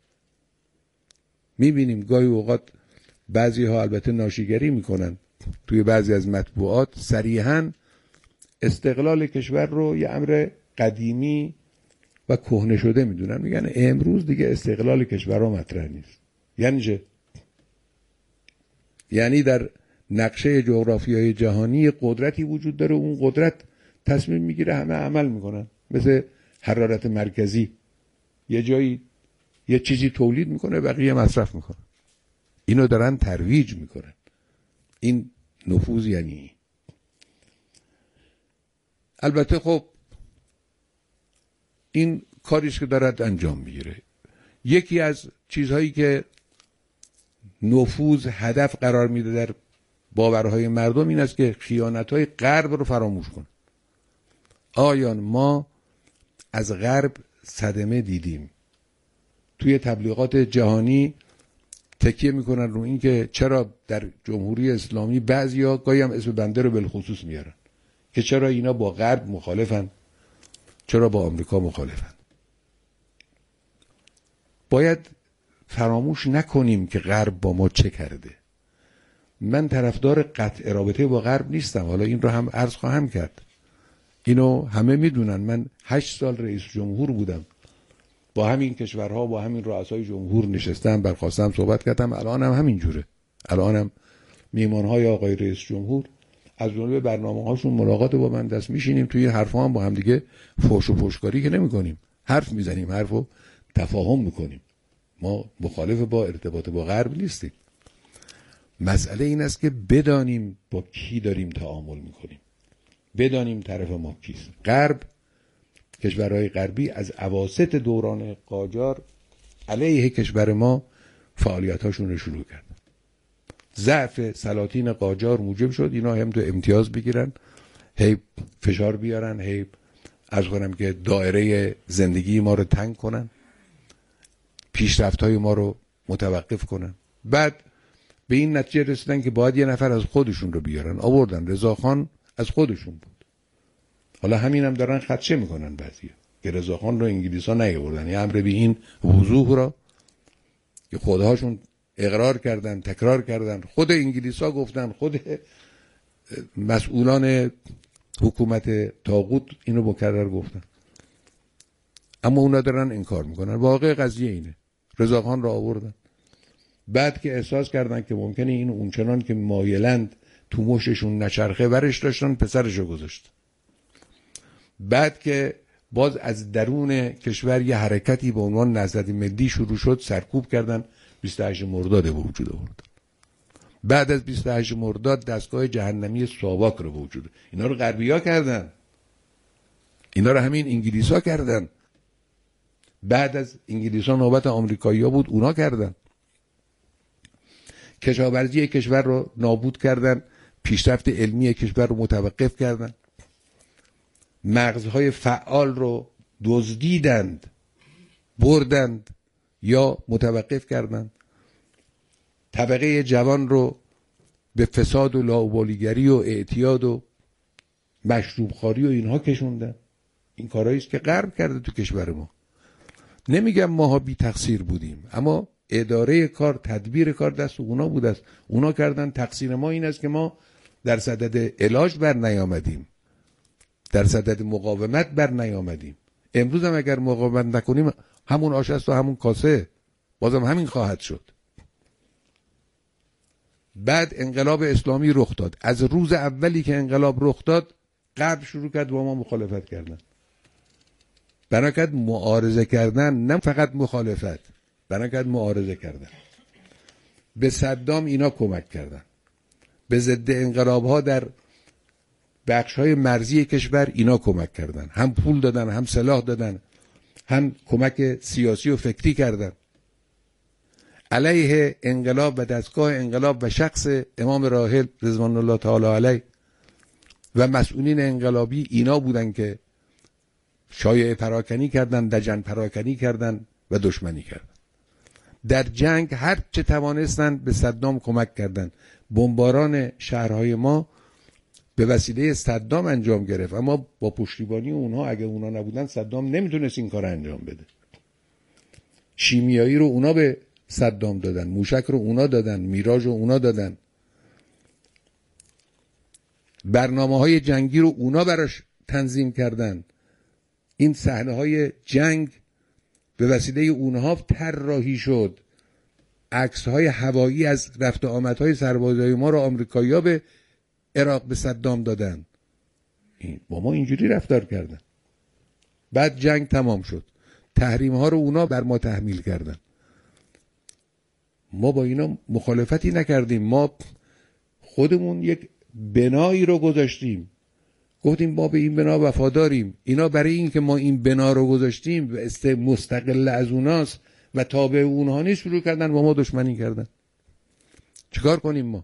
[SPEAKER 1] میبینیم گاهی اوقات بعضی ها البته ناشیگری میکنن توی بعضی از مطبوعات، صریحاً استقلال کشور رو یه امر قدیمی و کهنه شده میدونن. میگن امروز دیگه استقلال کشور رو مطرح نیست. یعنی چه؟ یعنی در نقشه جغرافیای جهانی قدرتی وجود داره، اون قدرت تصمیم میگیره، همه عمل میکنن. مثل حرارت مرکزی، یه جایی یه چیزی تولید میکنه، بقیه مصرف میکنن. اینو دارن ترویج میکنن. این نفوذ یعنی. البته خب این کاریش که دارد انجام میگیره. یکی از چیزهایی که نفوذ هدف قرار میده در باورهای مردم این است که خیانت‌های غرب رو فراموش کن. آیان ما از غرب صدمه دیدیم. توی تبلیغات جهانی تکیه میکنن رو این که چرا در جمهوری اسلامی بعضیا گاهی هم اسم بنده رو بالخصوص میارن که چرا اینا با غرب مخالفن، چرا با آمریکا مخالفن. باید فراموش نکنیم که غرب با ما چه کرده. من طرفدار قطع رابطه با غرب نیستم، حالا این رو هم عرض خواهم کرد. اینو همه میدونن. من هشت سال رئیس جمهور بودم، با همین کشورها با همین رؤسای جمهور نشستم، برخواستم صحبت کردم. الان هم همین جوره. الان هم میهمانهای آقای رئیس جمهور از جمله برنامه هاشون ملاقات با من دست میشینیم، توی حرفا هم با هم دیگه فحش و پشتکاری که نمی کنیم، حرف میزنیم، حرفو تفاهم میکنیم. ما مخالف با ارتباط با غرب نیستیم. مسئله این است که بدانیم با کی داریم تعامل میکنیم، بدانیم طرف ما کیست. غرب، کشورهای غربی از اواسط دوران قاجار علیه کشور ما فعالیتاشون رو شروع کردن. ضعف سلاطین قاجار موجب شد اینا هم تو امتیاز بگیرن، هی فشار بیارن، هی از کنم که دایره زندگی ما رو تنگ کنن، پیشرفت‌های ما رو متوقف کنن. بعد به این نتیجه رسیدن که باید یه نفر از خودشون رو بیارن. آوردن رضاخان، از خودشون بود. حالا همین هم دارن خدشه میکنن بعضیا که رضاخان رو انگلیسا نیاوردن. یه امر به این وضوح را که خودهاشون اقرار کردن، تکرار کردن، خود انگلیسا گفتن، خود مسئولان حکومت طاغوت اینو مکرر گفتن، اما اونا دارن انکار میکنن. واقع قضیه اینه. رضاخان را آوردن، بعد که احساس کردن که ممکنه این اونچنان که مایلند تو مشتشون نچرخه ورش داشتن، پسرشو گذاشت. بعد که باز از درون کشور یه حرکتی به عنوان نهضت ملی شروع شد، سرکوب کردن، بیست و هشت مرداد به وجود آوردن. بعد از بیست و هشت مرداد دستگاه جهنمی ساواک رو وجود، اینا رو غربی‌ها کردن، اینا رو همین انگلیس‌ها کردن. بعد از انگلیس‌ها نوبت آمریکایی‌ها بود، اونا کردن. کشاورزی کشور رو نابود کردن، پیشرفت علمی کشور رو متوقف کردن، مغزهای فعال رو دزدیدند، بردند یا متوقف کردند، طبقه جوان رو به فساد و لاابالیگری و اعتیاد و مشروب خواری و اینها کشوندن. این کارهایی است که غرب کرده تو کشور ما. نمیگم ماها بی تقصیر بودیم، اما اداره کار، تدبیر کار دست اونا بود است. اونا کردن. تقصیر ما این است که ما در صدد علاج بر نیامدیم، در صدد مقاومت بر نیامدیم. امروز هم اگر مقاومت نکنیم همون آش است و همون کاسه، بازم همین خواهد شد. بعد انقلاب اسلامی رخ داد. از روز اولی که انقلاب رخ داد غرب شروع کرد با ما مخالفت کردن، بنا کرد معارضه کردن، نه فقط مخالفت، بنا کرد معارضه کردن. به صدام اینا کمک کردن، به ضد انقلاب ها در بخش های مرزی کشور اینا کمک کردن، هم پول دادن، هم سلاح دادن، هم کمک سیاسی و فکری کردن. علیه انقلاب و دستگاه انقلاب و شخص امام راحل رضوان الله تعالی علیه و مسئولین انقلابی اینا بودن که شایعه پراکنی کردن، دجن پراکنی کردن و دشمنی کردن. در جنگ هر چه توانستن به صدام کمک کردن. بمباران شهرهای ما به وسیله صدام انجام گرفت، اما با پشتیبانی اونها. اگه اونها نبودن صدام نمیتونست این کار انجام بده. شیمیایی رو اونا به صدام دادن، موشک رو اونا دادن، میراژ رو اونا دادن، برنامه های جنگی رو اونا براش تنظیم کردن. این صحنه های جنگ به وسیله اونها طراحی شد. عکس های هوایی از رفت آمدهای سربازای ما رو آمریکایی‌ها به عراق به صدام دادن. این با ما اینجوری رفتار کردن. بعد جنگ تمام شد، تحریم ها رو اونا بر ما تحمیل کردن. ما با اینا مخالفتی نکردیم، ما خودمون یک بنایی رو گذاشتیم، گفتیم ما به این بنا وفاداریم. اینا برای این که ما این بنا رو گذاشتیم و است مستقل از اوناست و تابع اونها نیست، شروع کردن با ما دشمنی کردن. چیکار کنیم ما؟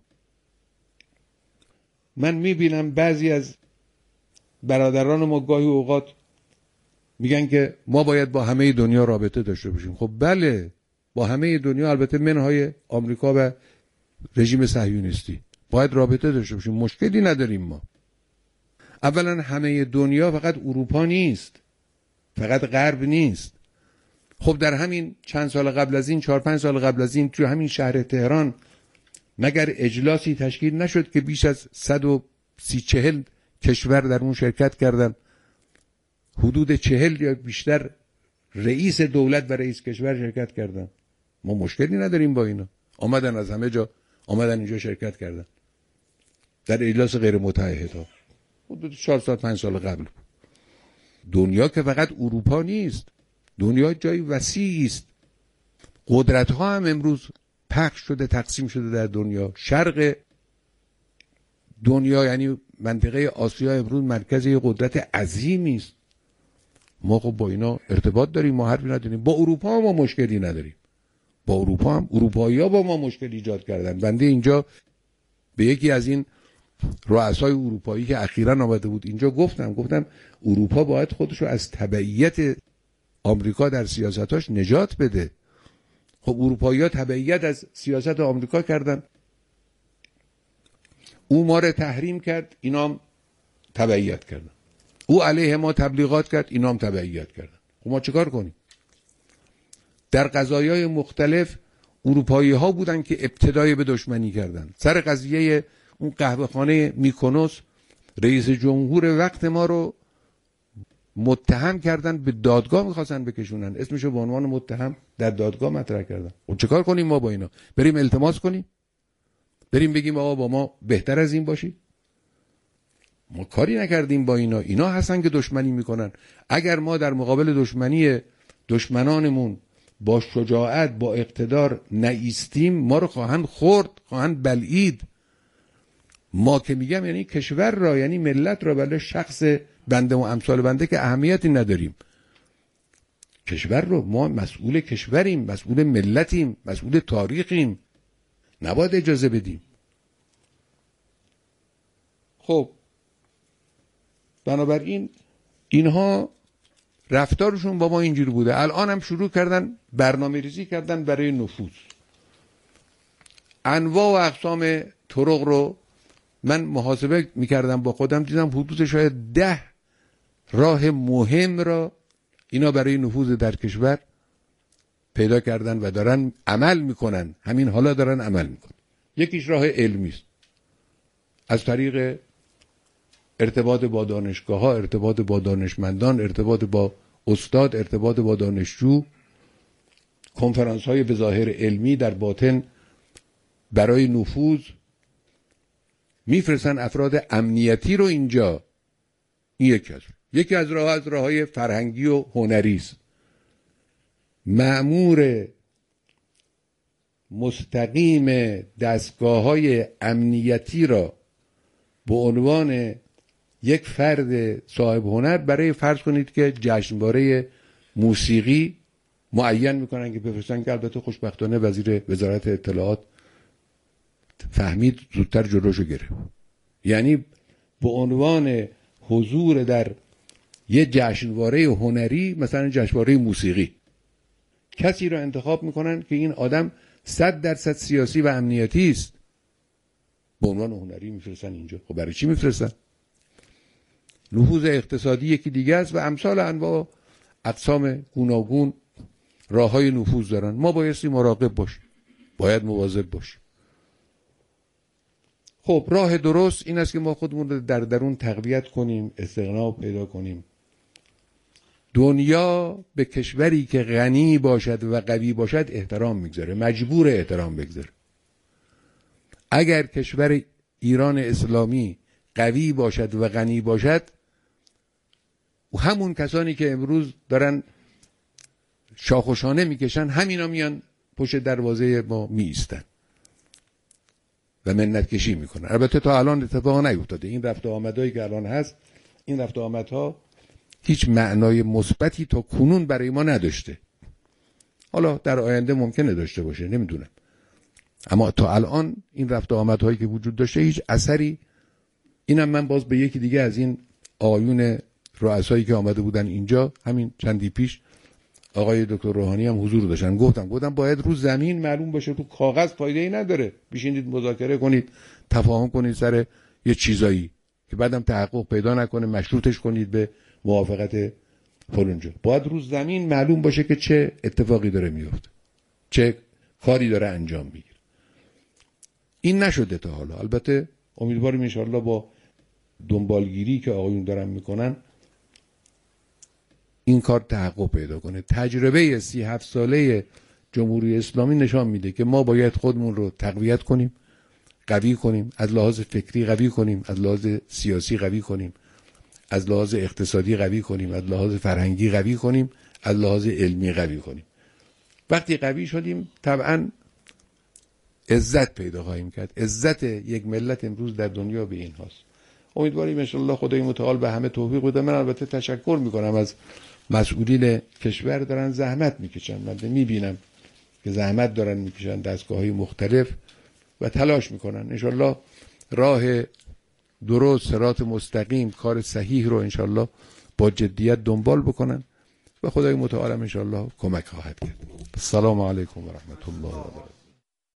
[SPEAKER 1] من میبینم بعضی از برادران ما گاهی اوقات میگن که ما باید با همه دنیا رابطه داشته باشیم. خب بله، با همه دنیا، البته منهای آمریکا و رژیم صهیونیستی باید رابطه داشته باشیم، مشکلی نداریم. ما اولا همه دنیا فقط اروپا نیست، فقط غرب نیست. خب در همین چند سال قبل از این، چهار پنج سال قبل از این، تو همین شهر تهران مگر اجلاسی تشکیل نشد که بیش از صد و سی چهل کشور در اون شرکت کردن؟ حدود چهل یا بیشتر رئیس دولت و رئیس کشور شرکت کردن. ما مشکلی نداریم با اینا. آمدن از همه جا، آمدن اینجا شرکت کردن در اجلاس غیر متعهدها. حدود چهار سال پنج سال قبل. دنیا که فقط اروپا نیست، دنیا جای وسیعی است. قدرت ها هم امروز پخش شده، تقسیم شده در دنیا. شرق دنیا یعنی منطقه آسیا امروز مرکز یه قدرت عظیمی است. ما خب با اینا ارتباط داریم، ما حرفی نداریم. با اروپا هم ما مشکلی نداریم. با اروپا هم اروپایی‌ها با ما مشکل ایجاد کردن. بنده اینجا به یکی از این رؤسای اروپایی که اخیراً آمده بود اینجا گفتم گفتم اروپا باید خودشو از تبعیت آمریکا در سیاستاش نجات بده. خب اروپایی‌ها تبعیت از سیاست آمریکا کردن، او ما رو تحریم کرد، اینا هم تبعیت کردن. او علیه ما تبلیغات کرد، اینا هم تبعیت کردن. خب ما چیکار کنیم؟ در قضایای مختلف اروپایی ها بودن که ابتدای به دشمنی کردن. سر قضیه اون قهوه خانه میکونوس رئیس جمهور وقت ما رو متهم کردن، به دادگاه میخواستن بکشونن، اسمشو به عنوان متهم در دادگاه مطرح کردن. خب چیکار کنیم ما با اینا؟ بریم التماس کنیم؟ بریم بگیم آقا با ما بهتر از این باشی؟ ما کاری نکردیم با اینا. اینا هستن که دشمنی میکنن. اگر ما در مقابل دشمنی دشمنانمون با شجاعت با اقتدار نایستیم ما رو خواهند خورد، خواهند بلعید. ما که میگم یعنی کشور را، یعنی ملت را، بله شخص بنده و امثال بنده که اهمیتی نداریم. کشور رو، ما مسئول کشوریم، مسئول ملتیم، مسئول تاریخیم، نباید اجازه بدیم. خب بنابراین اینها رفتارشون با ما اینجوری بوده. الان هم شروع کردن برنامه ریزی کردن برای نفوذ. انواع و اقسام طرق رو من محاسبه میکردم با خودم، دیدم حدود شاید ده راه مهم را اینا برای نفوذ در کشور پیدا کردن و دارن عمل میکنن. همین حالا دارن عمل میکنن. یکیش راه علمی است، از طریق ارتباط با دانشگاه ها، ارتباط با دانشمندان، ارتباط با استاد، ارتباط با دانشجو، کنفرانس های به ظاهر علمی، در باطن برای نفوذ میفرستن افراد امنیتی رو اینجا. این یکی از یکی از راه از راه های فرهنگی و هنری است. مأمور مستقیم دستگاه های امنیتی را به عنوان یک فرد صاحب هنر برای فرض کنید که جشنواره موسیقی معین میکنن که بفرستن، که البته خوشبختانه وزیر وزارت اطلاعات فهمید، زودتر جلوشو گرفت. یعنی به عنوان حضور در یه جشنواره هنری، مثلا جشنواره موسیقی، کسی رو انتخاب میکنن که این آدم صد درصد سیاسی و امنیتی است، به عنوان هنری میفرستن اینجا. خب برای چی میفرستن؟ نفوذ اقتصادی یکی دیگه است و امثال انواع اقسام گوناگون راههای نفوذ دارن. ما بایستی مراقب باشیم، باید مواظب باشیم. خب راه درست این است که ما خودمون رو در درون تقویت کنیم، استقنا پیدا کنیم. دنیا به کشوری که غنی باشد و قوی باشد احترام میگذاره، مجبور احترام بگذاره. اگر کشور ایران اسلامی قوی باشد و غنی باشد، و همون کسانی که امروز دارن شاخوشانه میکشن، همینا میان پشت دروازه ما میایستن و منت کشی میکنن. البته تا الان اتفاق نیفتاده. این رفت و آمدهایی که الان هست، این رفت و آمدها هیچ معنای مثبتی تا کنون برای ما نداشته. حالا در آینده ممکنه داشته باشه، نمیدونم. اما تا الان این رفت و آمدهایی که وجود داشته هیچ اثری. اینم من باز به یکی دیگه از این آیون رؤسایی که آمده بودن اینجا، همین چندی پیش آقای دکتر روحانی هم حضور داشتن، گفتم گفتم باید رو زمین معلوم باشه، رو کاغذ فایده ای نداره. بشینید مذاکره کنید، تفاهم کنید سر یه چیزایی که بعدم تحقق پیدا نکنه، مشروطش کنید به موافقت فلانجا. باید رو زمین معلوم باشه که چه اتفاقی داره میفته، چه کاری داره انجام میگیره. این نشده تا حالا. البته امیدواریم ان شاءالله با دنبالگیری که آقایون دارن میکنن این کار تحقق پیدا کنه. تجربه سی هفت ساله جمهوری اسلامی نشان میده که ما باید خودمون رو تقویت کنیم، قوی کنیم، از لحاظ فکری قوی کنیم، از لحاظ سیاسی قوی کنیم، از لحاظ اقتصادی قوی کنیم، از لحاظ فرهنگی قوی کنیم، از لحاظ علمی قوی کنیم. وقتی قوی شدیم طبعا عزت پیدا خواهیم کرد. عزت یک ملت امروز در دنیا به این هاست. امیدواریم ان شاء الله خدای متعال به همه توفیق بده. من البته تشکر میکنم از مسئولین کشور، دارن زحمت میکشن. من میبینم که زحمت دارن میکشن، دستگاه‌های مختلف و تلاش میکنن. ان شاء الله راه درست، صراط مستقیم، کار صحیح رو ان شاء الله با جدیت دنبال بکنن و خدای متعال ان شاء الله کمک خواهد کرد. السلام علیکم و رحمت الله و برکاته.